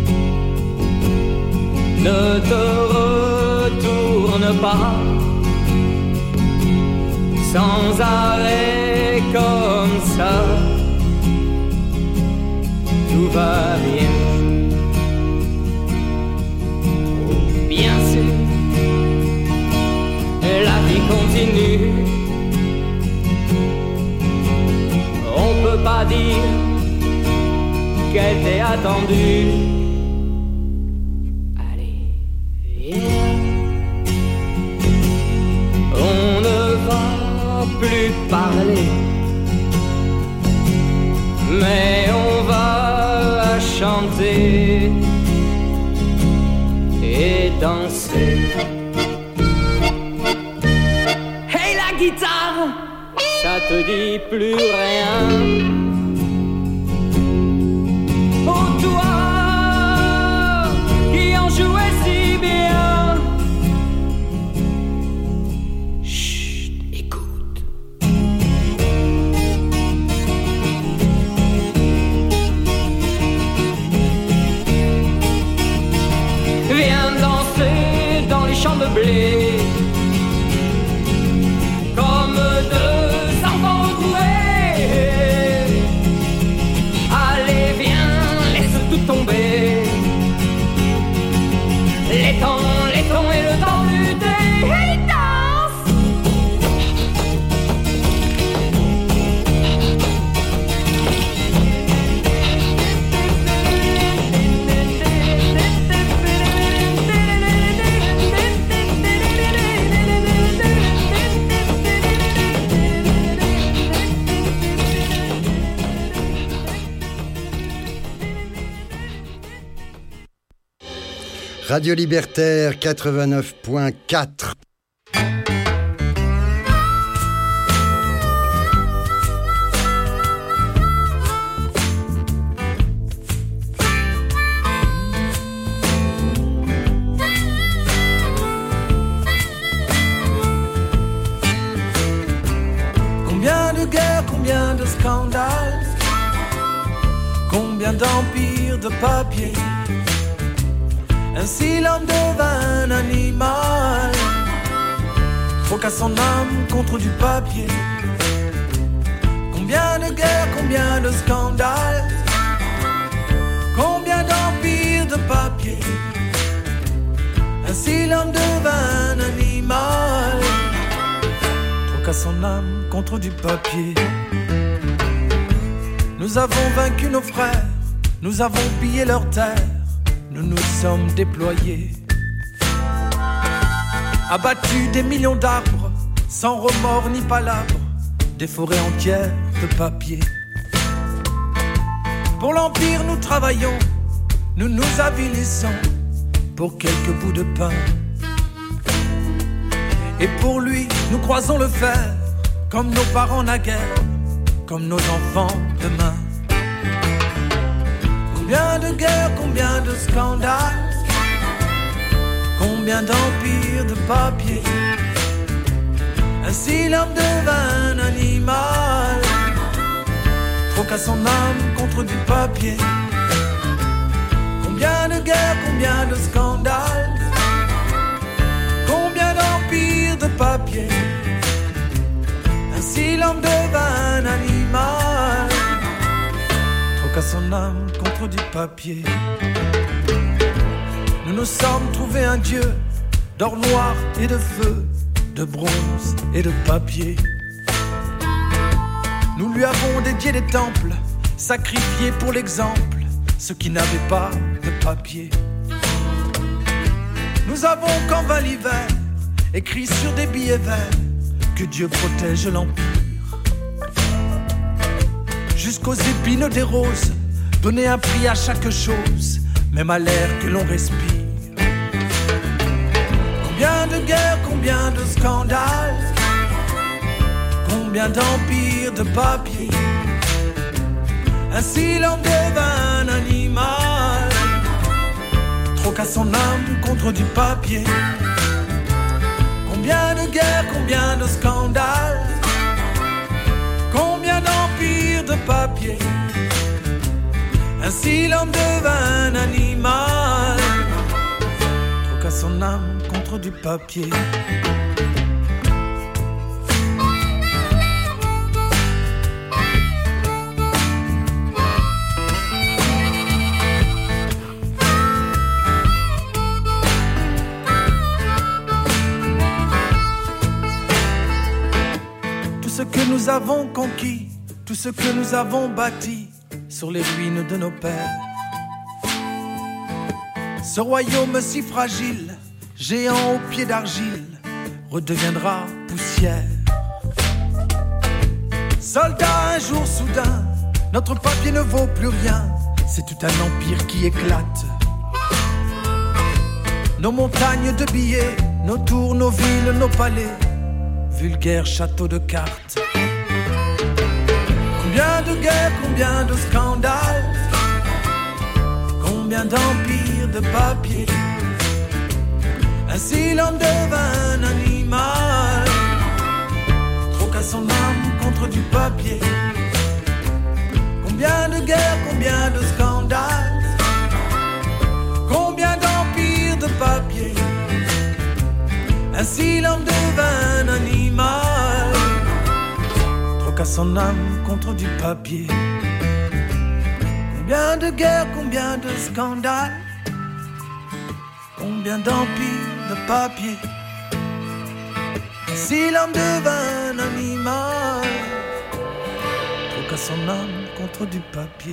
ne te retourne pas sans arrêt comme ça. Tout va bien. Bien sûr, la vie continue. On peut pas dire qu'elle t'ait attendue. Allez, viens. On ne va plus parler, mais on va chanter et danser. Hey, la guitare, ça te dit plus rien? Oh, toi qui en jouais si bien, chut, écoute. Radio Libertaire 89.4. Combien de guerres, combien de scandales, combien d'empires de papier. Ainsi l'homme devint un animal, troqua son âme contre du papier. Combien de guerres, combien de scandales, combien d'empires de papier. Ainsi l'homme devint un animal, troqua son âme contre du papier. Nous avons vaincu nos frères, nous avons pillé leurs terres, nous nous sommes déployés, abattu des millions d'arbres, sans remords ni palabres, des forêts entières de papier. Pour l'Empire nous travaillons, nous nous avilissons, pour quelques bouts de pain. Et pour lui nous croisons le fer, comme nos parents naguère, comme nos enfants demain. Combien de guerres, combien de scandales, combien d'empires de papier. Ainsi l'homme devint un animal, troqua son âme contre du papier. Combien de guerres, combien de scandales, combien d'empires de papier. Ainsi l'homme devint un animal, troqua son âme contre du papier. Nous nous sommes trouvés un dieu d'or noir et de feu, de bronze et de papier. Nous lui avons dédié des temples, sacrifiés pour l'exemple, ceux qui n'avaient pas de papier. Nous avons, quand vint l'hiver, écrit sur des billets verts que Dieu protège l'empire. Jusqu'aux épines des roses, donner un prix à chaque chose, même à l'air que l'on respire. Combien de guerres, combien de scandales, combien d'empires de papier. Ainsi l'homme devint un animal, troqua son âme contre du papier. Combien de guerres, combien de scandales, combien d'empires de papier. Ainsi l'homme devint un animal, troqua son âme contre du papier. Tout ce que nous avons conquis, tout ce que nous avons bâti sur les ruines de nos pères. Ce royaume si fragile, géant aux pieds d'argile, redeviendra poussière. Soldats, un jour soudain, notre papier ne vaut plus rien, c'est tout un empire qui éclate. Nos montagnes de billets, nos tours, nos villes, nos palais, vulgaires châteaux de cartes. Combien de guerres, combien de scandales, combien d'empires de papier. Ainsi l'homme devint un animal, troqua son âme contre du papier. Combien de guerres, combien de scandales, combien d'empires de papier. Ainsi l'homme devint un animal, troqua son âme contre du papier. Combien de guerres, combien de scandales, combien d'empires de papier. Si l'homme devint un animal, troqua son âme contre du papier.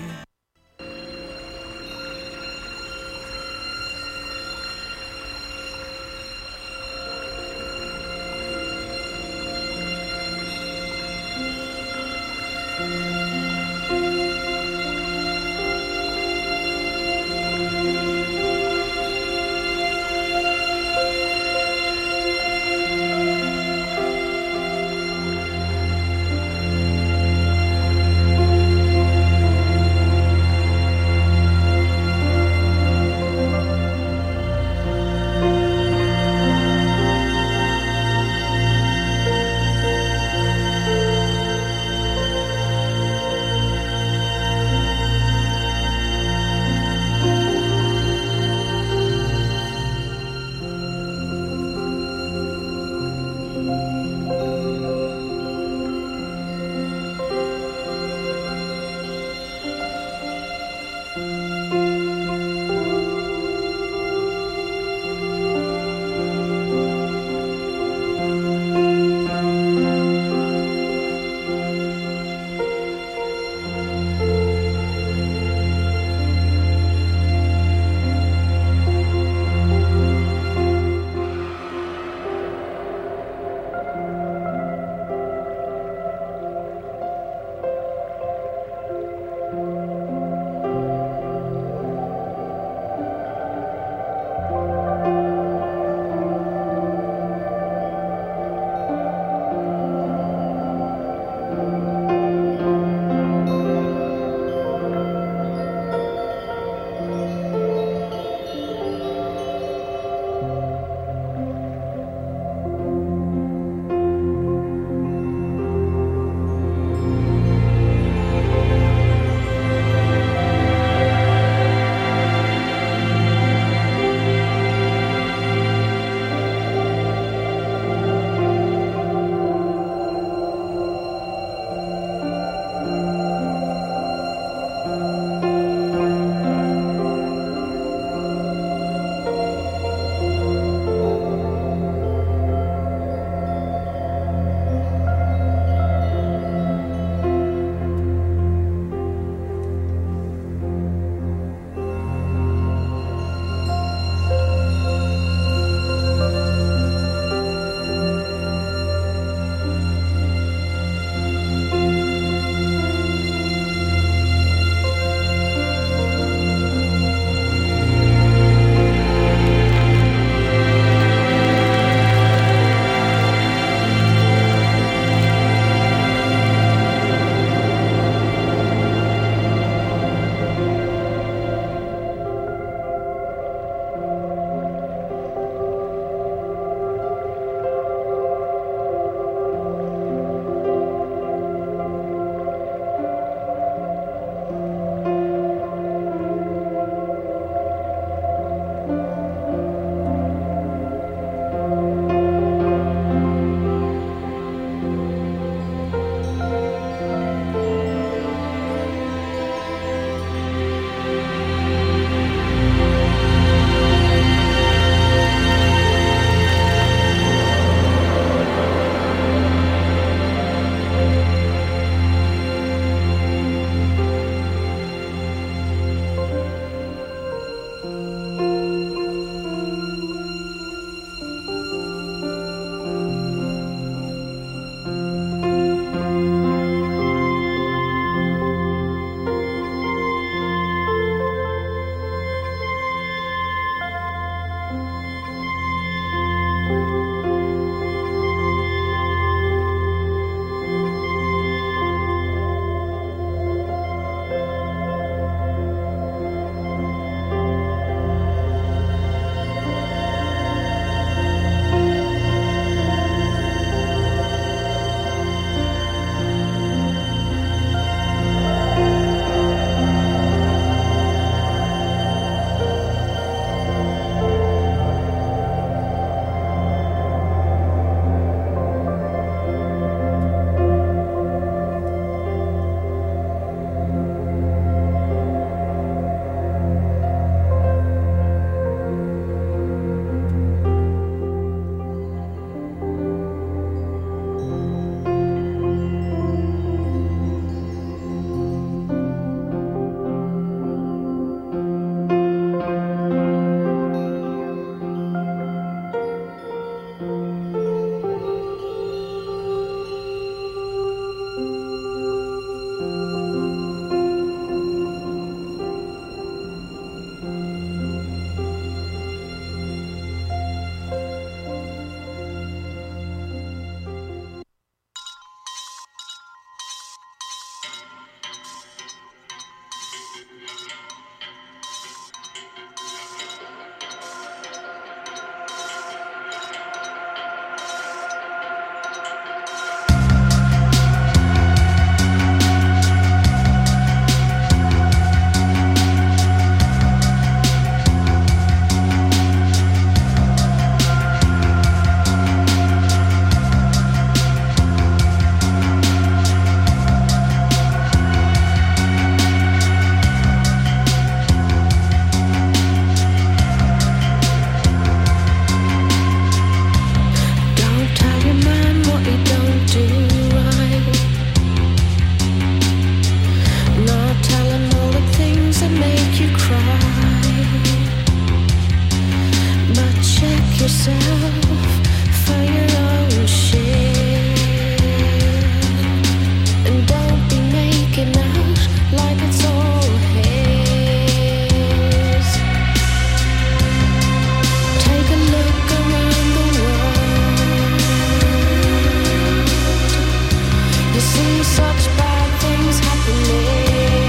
such bad things happening.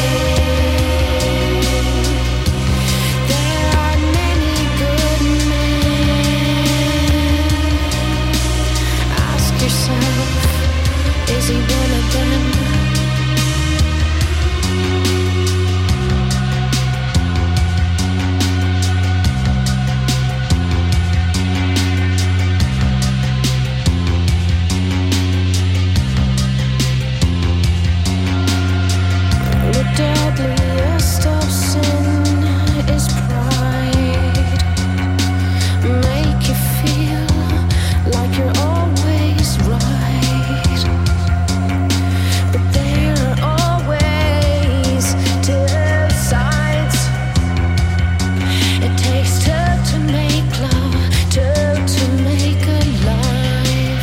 There are many good men. Ask yourself, is he one of them? Deadliest of sin is pride. Make you feel like you're always right. But there are always two sides. It takes two to make love, two to make a life.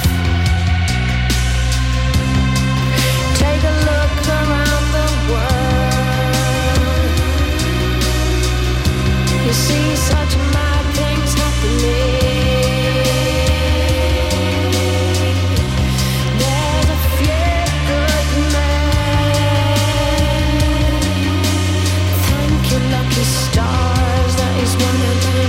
Take a look around the world. You see such mad things happening. There's a few good men. Thank your lucky stars, that is one of them.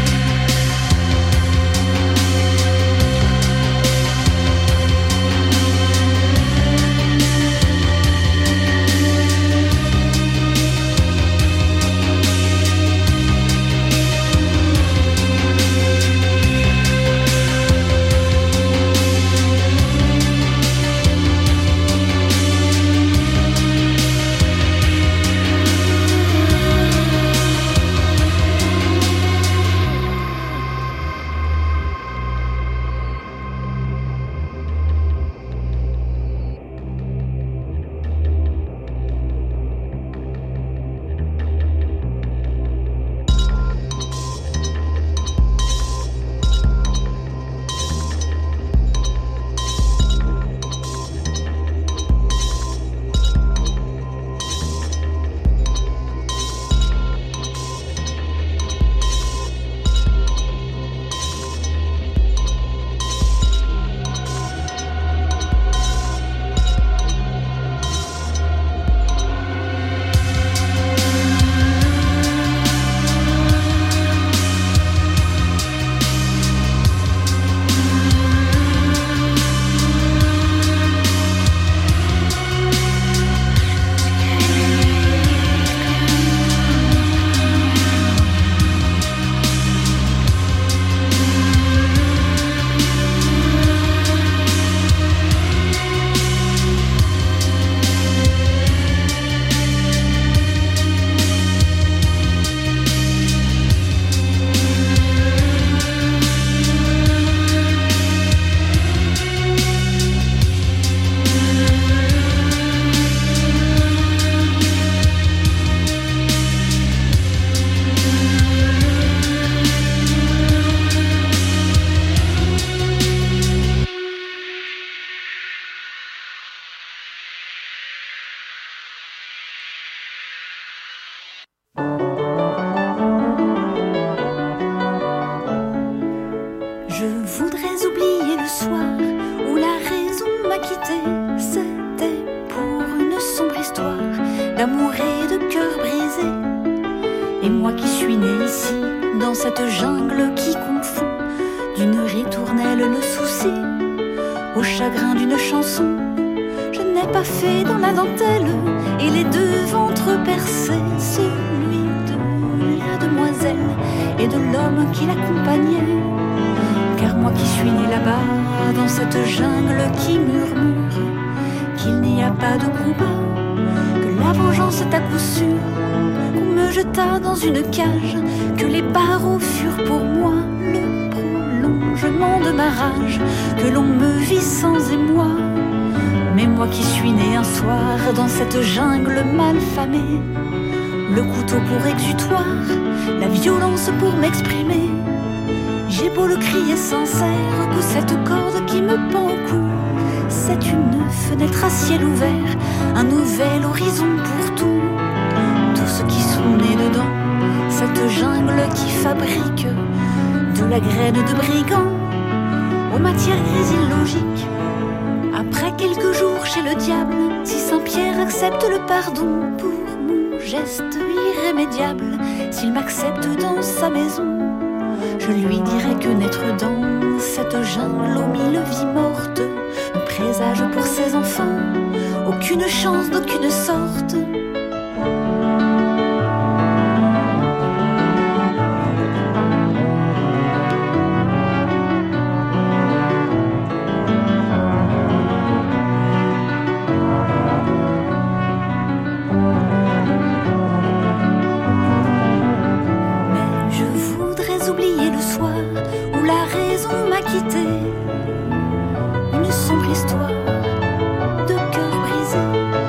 d'amour et de cœur brisé. Et moi qui suis née ici, dans cette jungle qui confond d'une ritournelle le souci au chagrin d'une chanson. Je n'ai pas fait dans la dentelle et les deux ventres percés, celui de la demoiselle et de l'homme qui l'accompagnait. Car moi qui suis née là-bas, dans cette jungle qui murmure qu'il n'y a pas de combat, que la vengeance est à coup sûr, qu'on me jeta dans une cage, que les barreaux furent pour moi le prolongement de ma rage, que l'on me vit sans émoi. Mais moi qui suis née un soir dans cette jungle mal famée, le couteau pour exutoire, la violence pour m'exprimer, j'ai beau le crier sincère que cette corde qui me pend au cou, c'est une fenêtre à ciel ouvert, un nouvel horizon pour tout. Tous ceux qui sont nés dedans, cette jungle qui fabrique de la graine de brigand aux matières grises illogiques, à Après quelques jours chez le diable, si Saint-Pierre accepte le pardon pour mon geste irrémédiable, s'il m'accepte dans sa maison, je lui dirai que naître dans cette jungle aux mille vies mortes ne présage pour ses enfants aucune chance d'aucune sorte. Une sombre histoire de cœur brisé.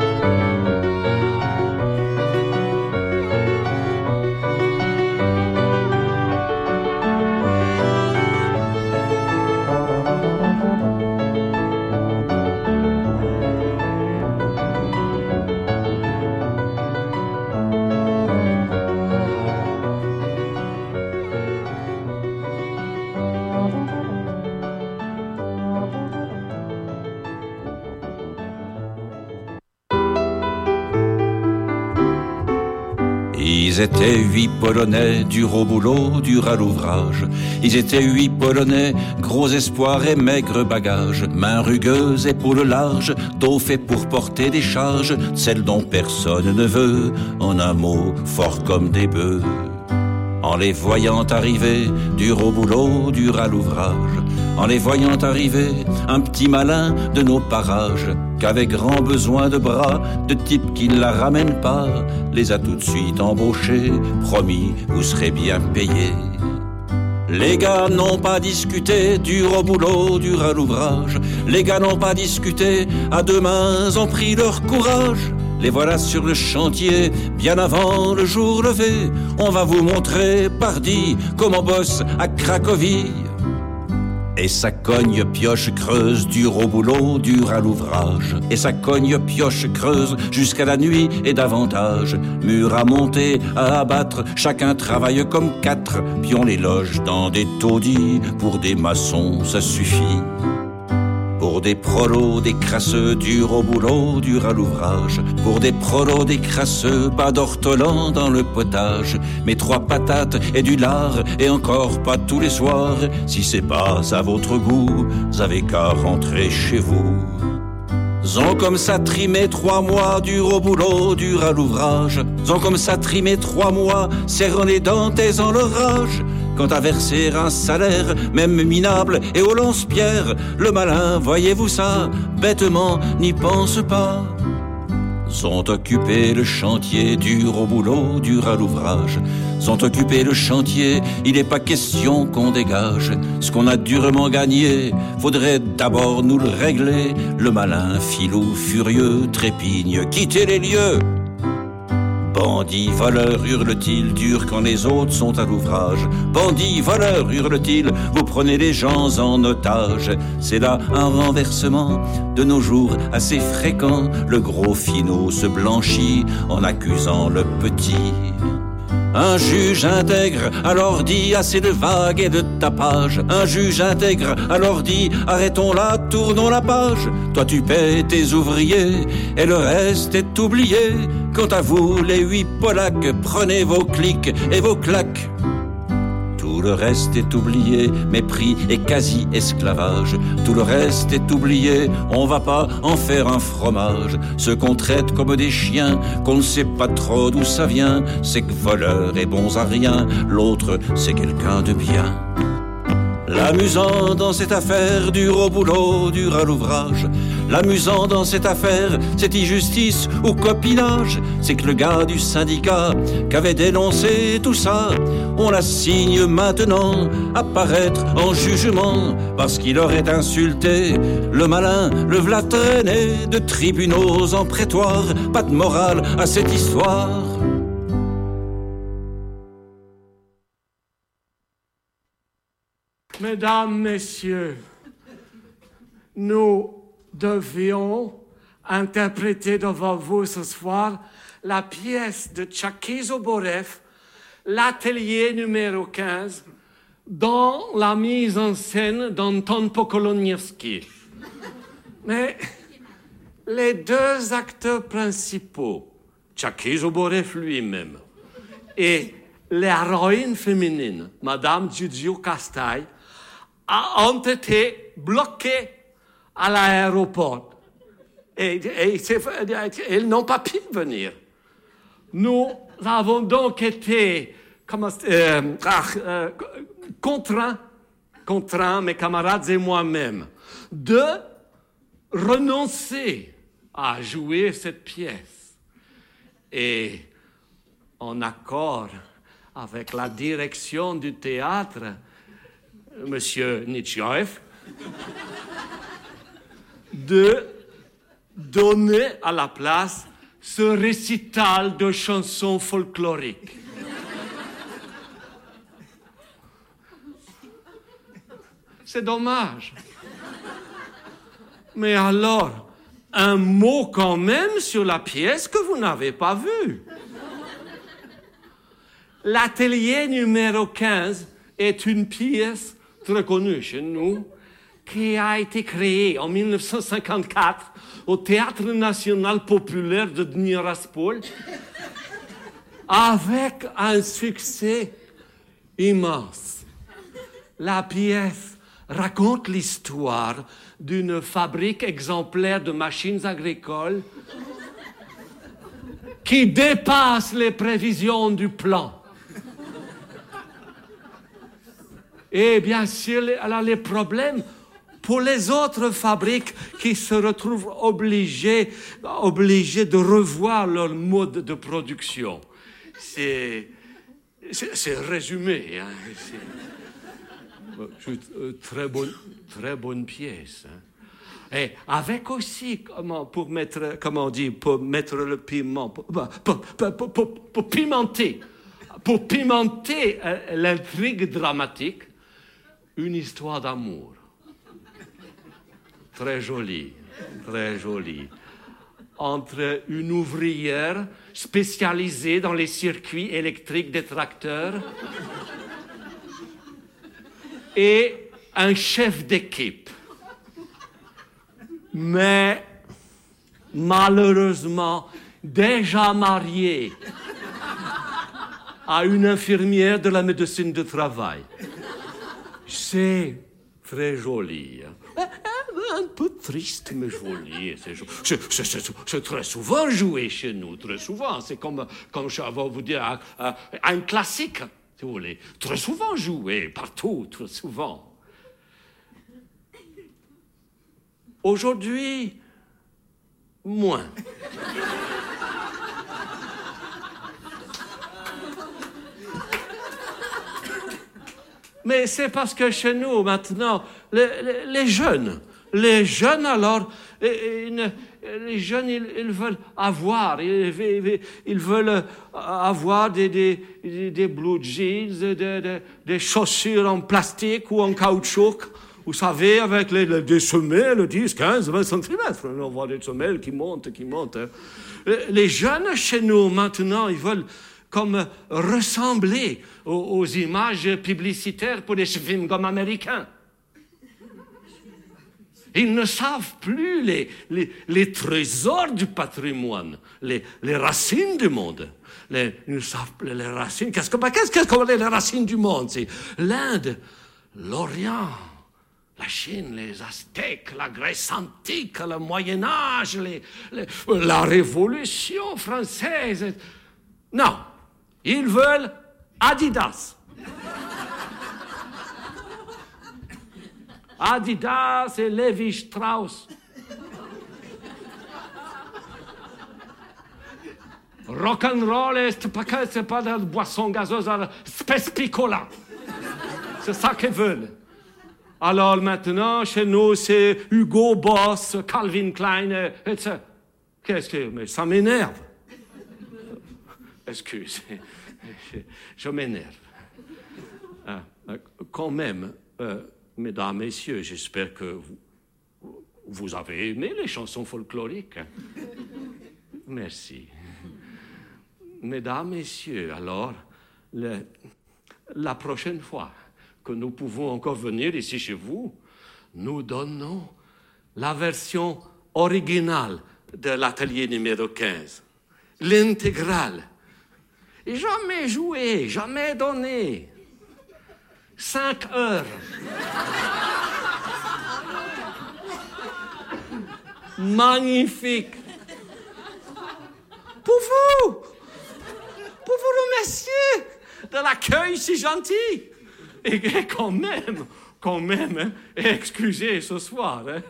Ils étaient 8 Polonais, durs au boulot, durs à l'ouvrage. Ils étaient 8 Polonais, gros espoir et maigre bagage. Mains rugueuses, épaules larges, dos fait pour porter des charges, celles dont personne ne veut, en un mot, fort comme des bœufs. En les voyant arriver, dur au boulot, dur à l'ouvrage. En les voyant arriver, un petit malin de nos parages, qu'avait grand besoin de bras, de types qui ne la ramènent pas, les a tout de suite embauchés, promis, vous serez bien payés. Les gars n'ont pas discuté, dur au boulot, dur à l'ouvrage. Les gars n'ont pas discuté, à deux mains ont pris leur courage. Les voilà sur le chantier, bien avant le jour levé. On va vous montrer, pardi, comment bosse à Cracovie. Et ça cogne, pioche, creuse, dur au boulot, dur à l'ouvrage. Et ça cogne, pioche, creuse, jusqu'à la nuit et davantage. Mur à monter, à abattre, chacun travaille comme 4. Puis on les loge dans des taudis, pour des maçons ça suffit. Pour des prolos, des crasseux, dur au boulot, dur à l'ouvrage. Pour des prolos, des crasseux, pas d'ortolan dans le potage. Mais 3 patates et du lard, et encore pas tous les soirs. Si c'est pas à votre goût, vous avez qu'à rentrer chez vous. Ont comme ça trimé 3 mois, dur au boulot, dur à l'ouvrage. Ont comme ça trimé 3 mois, serrant les dents et en l'orage. Quant à verser un salaire, même minable et au lance-pierre, le malin, voyez-vous ça, bêtement n'y pense pas. Sont occupés le chantier, dur au boulot, dur à l'ouvrage. Sont occupés le chantier, il n'est pas question qu'on dégage. Ce qu'on a durement gagné, faudrait d'abord nous le régler. Le malin, filou, furieux, trépigne, quittez les lieux. Bandit, voleur, hurle-t-il, dur quand les autres sont à l'ouvrage. Bandit, voleur, hurle-t-il, vous prenez les gens en otage. C'est là un renversement, de nos jours assez fréquent. Le gros finot se blanchit en accusant le petit. Un juge intègre alors dit assez de vagues et de tapage. Un juge intègre alors dit arrêtons là, tournons la page. Toi tu paies tes ouvriers et le reste est oublié. Quant à vous les 8 Polacs, prenez vos clics et vos claques. Tout le reste est oublié, mépris et quasi-esclavage. Tout le reste est oublié, on va pas en faire un fromage. Ceux qu'on traite comme des chiens, qu'on ne sait pas trop d'où ça vient, c'est que voleur et bons à rien, l'autre c'est quelqu'un de bien. L'amusant dans cette affaire, dur au boulot, dur à l'ouvrage. L'amusant dans cette affaire, c'est injustice ou copinage. C'est que le gars du syndicat qu'avait dénoncé tout ça, on l'assigne maintenant à paraître en jugement parce qu'il aurait insulté le malin, le v'là traîné de tribunaux en prétoire. Pas de morale à cette histoire. Mesdames, Messieurs, nous devions interpréter devant vous ce soir la pièce de Tchaki Zoborev, l'atelier numéro 15, dans la mise en scène d'Anton Pokolonievski. Mais les deux acteurs principaux, Tchaki Zoborev lui-même, et l'héroïne féminine, Madame Giorgio Castaille, ont été bloqués à l'aéroport. Et ils n'ont pas pu venir. Nous avons donc été contraints, mes camarades et moi-même, de renoncer à jouer cette pièce. Et en accord avec la direction du théâtre, Monsieur Nitchaev, de donner à la place ce récital de chansons folkloriques. C'est dommage. Mais alors, un mot quand même sur la pièce que vous n'avez pas vue. L'atelier numéro 15 est une pièce très connue chez nous qui a été créée en 1954 au Théâtre national populaire de Dniraspol avec un succès immense. La pièce raconte l'histoire d'une fabrique exemplaire de machines agricoles qui dépasse les prévisions du plan. Et bien sûr, elle a les problèmes pour les autres fabriques qui se retrouvent obligées de revoir leur mode de production. C'est résumé. Hein. Très bonne pièce. Hein. Et avec aussi, pour mettre le piment, pour pimenter l'intrigue dramatique, une histoire d'amour. Très jolie. Entre une ouvrière spécialisée dans les circuits électriques des tracteurs et un chef d'équipe. Mais malheureusement déjà marié à une infirmière de la médecine du travail. C'est très joli. Un peu triste, mais joli. C'est très souvent joué chez nous, très souvent. C'est comme je vais vous dire, un classique, si vous voulez. Très souvent joué, partout, très souvent. Aujourd'hui, moins. Mais c'est parce que chez nous, maintenant, les jeunes alors, les jeunes, ils veulent avoir, ils veulent avoir des blue jeans, des chaussures en plastique ou en caoutchouc, vous savez, avec des semelles, 10, 15, 20 cm. On voit des semelles qui montent. Les jeunes chez nous, maintenant, ils veulent comme ressembler aux images publicitaires pour les films comme américains. Ils ne savent plus les trésors du patrimoine, les racines du monde. Ils ne savent plus les racines. Qu'est-ce que les racines du monde? C'est l'Inde, l'Orient, la Chine, les Aztèques, la Grèce antique, le Moyen-Âge, la Révolution française. Non, ils veulent Adidas. Adidas et Lévi-Strauss. Rock'n'roll, c'est pas de boisson gazeuse, Spes Picola. C'est ça qu'ils veulent. Alors maintenant, chez nous, c'est Hugo Boss, Calvin Klein, etc. Mais ça m'énerve. Excusez, je m'énerve. Quand même, mesdames, messieurs, j'espère que vous avez aimé les chansons folkloriques. Merci. Mesdames, messieurs, alors, la prochaine fois que nous pouvons encore venir ici chez vous, nous donnons la version originale de l'atelier numéro 15, l'intégrale. Jamais joué, jamais donné. 5 heures. Magnifique. Pour vous remercier de l'accueil si gentil. Et quand même, hein, excusez ce soir. Hein.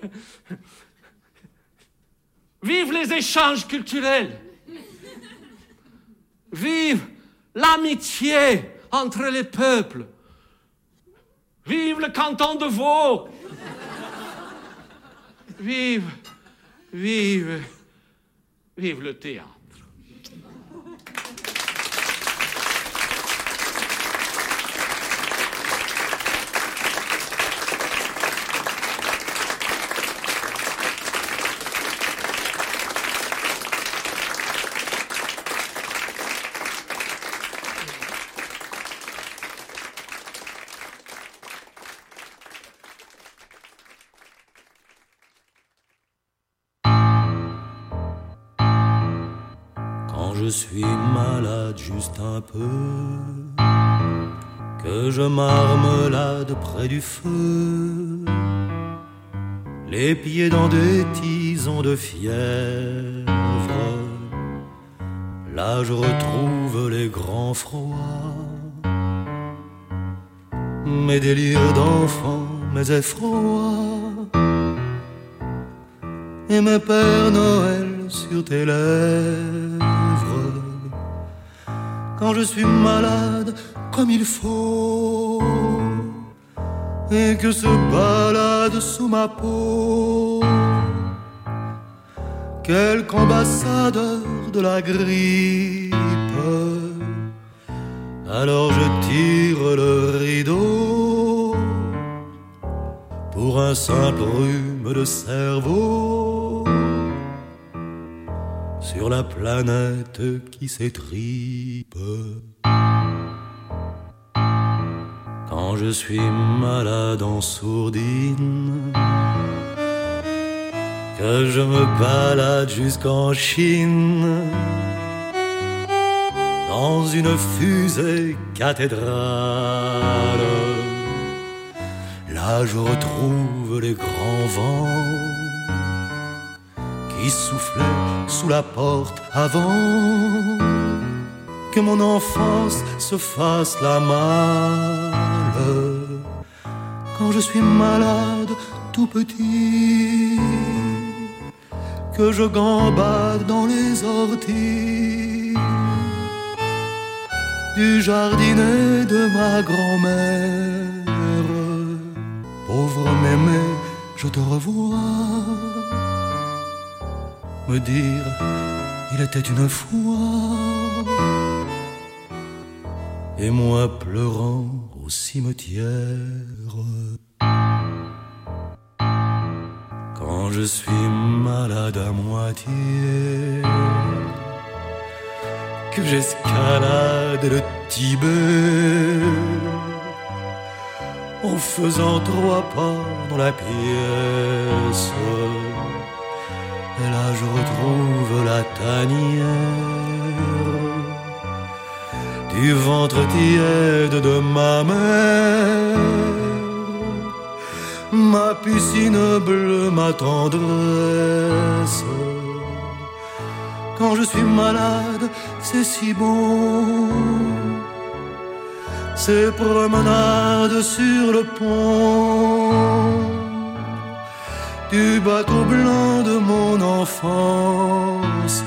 Vive les échanges culturels. Vive l'amitié entre les peuples. Vive le canton de Vaud. Vive le théâtre. Je suis malade juste un peu, que je marmelade près du feu, les pieds dans des tisons de fièvre. Là je retrouve les grands froids, mes délires d'enfant, mes effrois, et mes Pères Noël sur tes lèvres. Quand je suis malade comme il faut, et que se balade sous ma peau quelque ambassadeur de la grippe, alors je tire le rideau pour un simple rhume de cerveau sur la planète qui s'étripe. Quand je suis malade en sourdine, que je me balade jusqu'en Chine, dans une fusée cathédrale, là je retrouve les grands vents qui soufflait sous la porte avant que mon enfance se fasse la malle. Quand je suis malade tout petit, que je gambade dans les orties du jardinet de ma grand-mère. Pauvre mémé, je te revois me dire, il était une fois, et moi pleurant au cimetière. Quand je suis malade à moitié, que j'escalade le Tibet, en faisant 3 pas dans la pièce, et là je retrouve la tanière du ventre tiède de ma mère, ma piscine bleue, ma tendresse. Quand je suis malade, c'est si beau, ces promenades sur le pont du bateau blanc de mon enfance.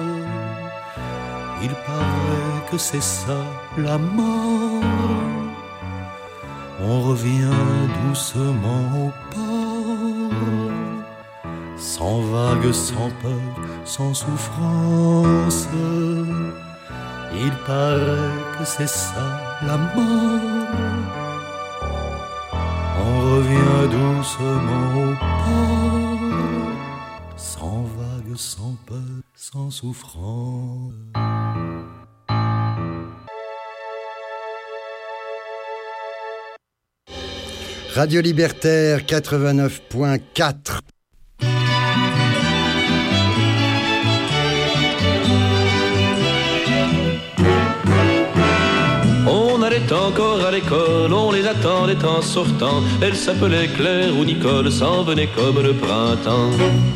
Il paraît que c'est ça la mort. On revient doucement au port, sans vague, sans peur, sans souffrance. Il paraît que c'est ça la mort. On revient doucement au port, sans vague, sans peur, sans souffrance. Radio Libertaire 89.4. l'école, on les attendait en sortant. Elle s'appelait Claire ou Nicole, s'en venait comme le printemps.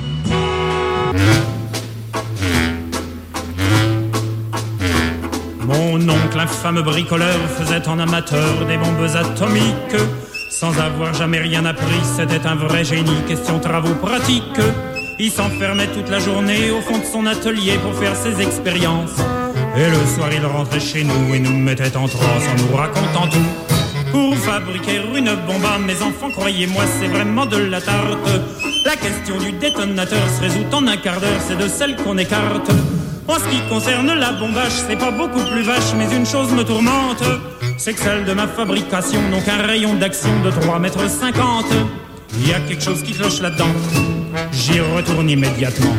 Mon oncle, infâme bricoleur, faisait en amateur des bombes atomiques. Sans avoir jamais rien appris, c'était un vrai génie, question travaux pratiques. Il s'enfermait toute la journée au fond de son atelier pour faire ses expériences. Et le soir il rentrait chez nous et nous mettait en transe en nous racontant tout. Pour fabriquer une bombe, mes enfants, croyez-moi, c'est vraiment de la tarte. La question du détonateur se résout en un quart d'heure, c'est de celle qu'on écarte. En ce qui concerne la bombage, c'est pas beaucoup plus vache, mais une chose me tourmente, c'est que celle de ma fabrication n'ont qu'un rayon d'action de 3,50 mètres. Il y a quelque chose qui cloche là-dedans, j'y retourne immédiatement.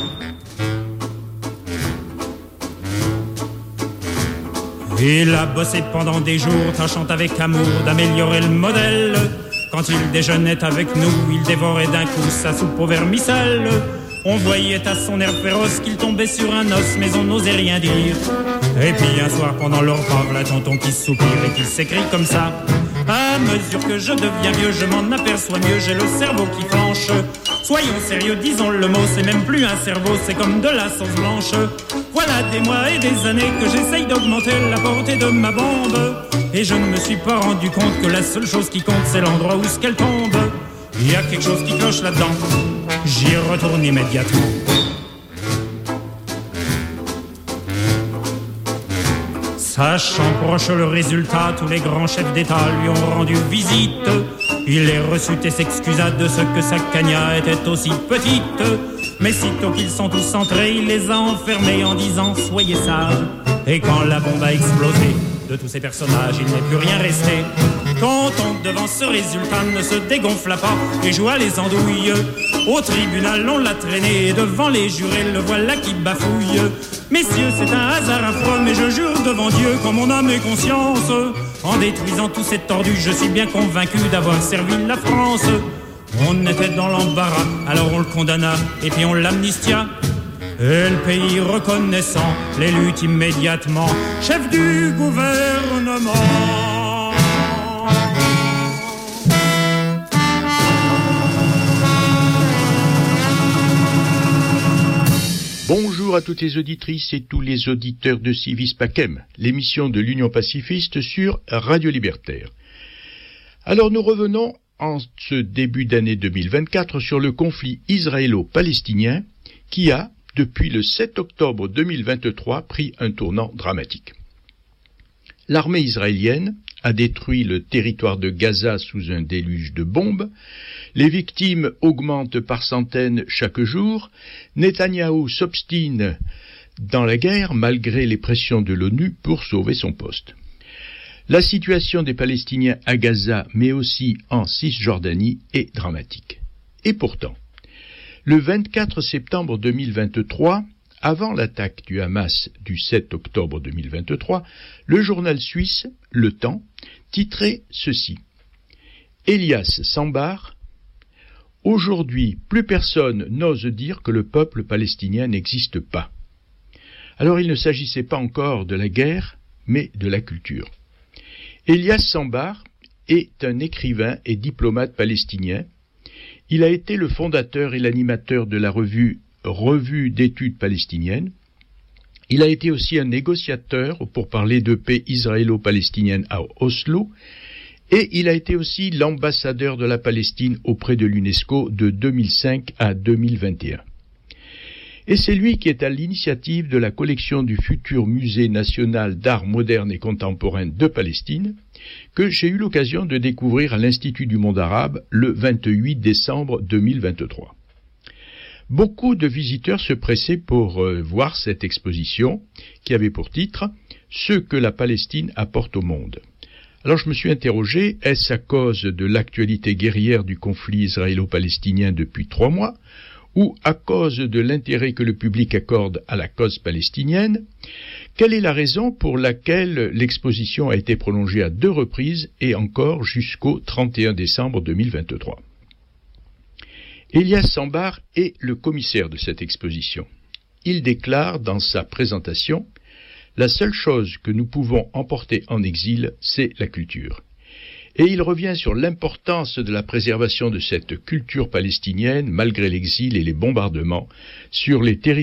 Il a bossé pendant des jours, tâchant avec amour d'améliorer le modèle. Quand il déjeunait avec nous, il dévorait d'un coup sa soupe au vermicelle. On voyait à son air féroce qu'il tombait sur un os, mais on n'osait rien dire. Et puis un soir pendant leur repas, la tonton qui soupire et qui s'écrie comme ça: à mesure que je deviens vieux, je m'en aperçois mieux, j'ai le cerveau qui flanche. Soyons sérieux, disons le mot, c'est même plus un cerveau, c'est comme de la sauce blanche. Voilà des mois et des années que j'essaye d'augmenter la portée de ma bombe, et je ne me suis pas rendu compte que la seule chose qui compte, c'est l'endroit où ce qu'elle tombe. Il y a quelque chose qui cloche là-dedans, j'y retourne immédiatement. Sachant proche le résultat, tous les grands chefs d'État lui ont rendu visite. Il les reçut et s'excusa de ce que sa cagna était aussi petite. Mais sitôt qu'ils sont tous entrés, il les a enfermés en disant: soyez sages. Et quand la bombe a explosé, de tous ces personnages, il n'est plus rien resté. Tonton, devant ce résultat, ne se dégonfla pas et joua les andouilles. Au tribunal, on l'a traîné et devant les jurés, le voilà qui bafouille. Messieurs, c'est un hasard affreux, mais je jure devant Dieu qu'en mon âme et conscience, en détruisant tous ces tordus, je suis bien convaincu d'avoir servi la France. On était dans l'embarras, alors on le condamna et puis on l'amnistia. Et le pays reconnaissant l'élut immédiatement chef du gouvernement. Bonjour à toutes les auditrices et tous les auditeurs de Civis Pacem, l'émission de l'Union pacifiste sur Radio Libertaire. Alors nous revenons en ce début d'année 2024 sur le conflit israélo-palestinien qui a, depuis le 7 octobre 2023, pris un tournant dramatique. L'armée israélienne a détruit le territoire de Gaza sous un déluge de bombes. Les victimes augmentent par centaines chaque jour. Netanyahou s'obstine dans la guerre malgré les pressions de l'ONU pour sauver son poste. La situation des Palestiniens à Gaza, mais aussi en Cisjordanie, est dramatique. Et pourtant, le 24 septembre 2023, avant l'attaque du Hamas du 7 octobre 2023, le journal suisse Le Temps titrait ceci: Elias Sambar, aujourd'hui plus personne n'ose dire que le peuple palestinien n'existe pas. Alors il ne s'agissait pas encore de la guerre, mais de la culture. Elias Sambar est un écrivain et diplomate palestinien. Il a été le fondateur et l'animateur de la revue d'études palestiniennes. Il a été aussi un négociateur pour parler de paix israélo-palestinienne à Oslo, et il a été aussi l'ambassadeur de la Palestine auprès de l'UNESCO de 2005 à 2021. Et c'est lui qui est à l'initiative de la collection du futur Musée national d'art moderne et contemporain de Palestine, que j'ai eu l'occasion de découvrir à l'Institut du monde arabe le 28 décembre 2023. Beaucoup de visiteurs se pressaient pour voir cette exposition, qui avait pour titre « Ce que la Palestine apporte au monde ». Alors je me suis interrogé, est-ce à cause de l'actualité guerrière du conflit israélo-palestinien depuis 3 mois, ou à cause de l'intérêt que le public accorde à la cause palestinienne? Quelle est la raison pour laquelle l'exposition a été prolongée à 2 reprises et encore jusqu'au 31 décembre 2023? Elias Sambar est le commissaire de cette exposition. Il déclare dans sa présentation: La seule chose que nous pouvons emporter en exil, c'est la culture. Et il revient sur l'importance de la préservation de cette culture palestinienne, malgré l'exil et les bombardements, sur les territoires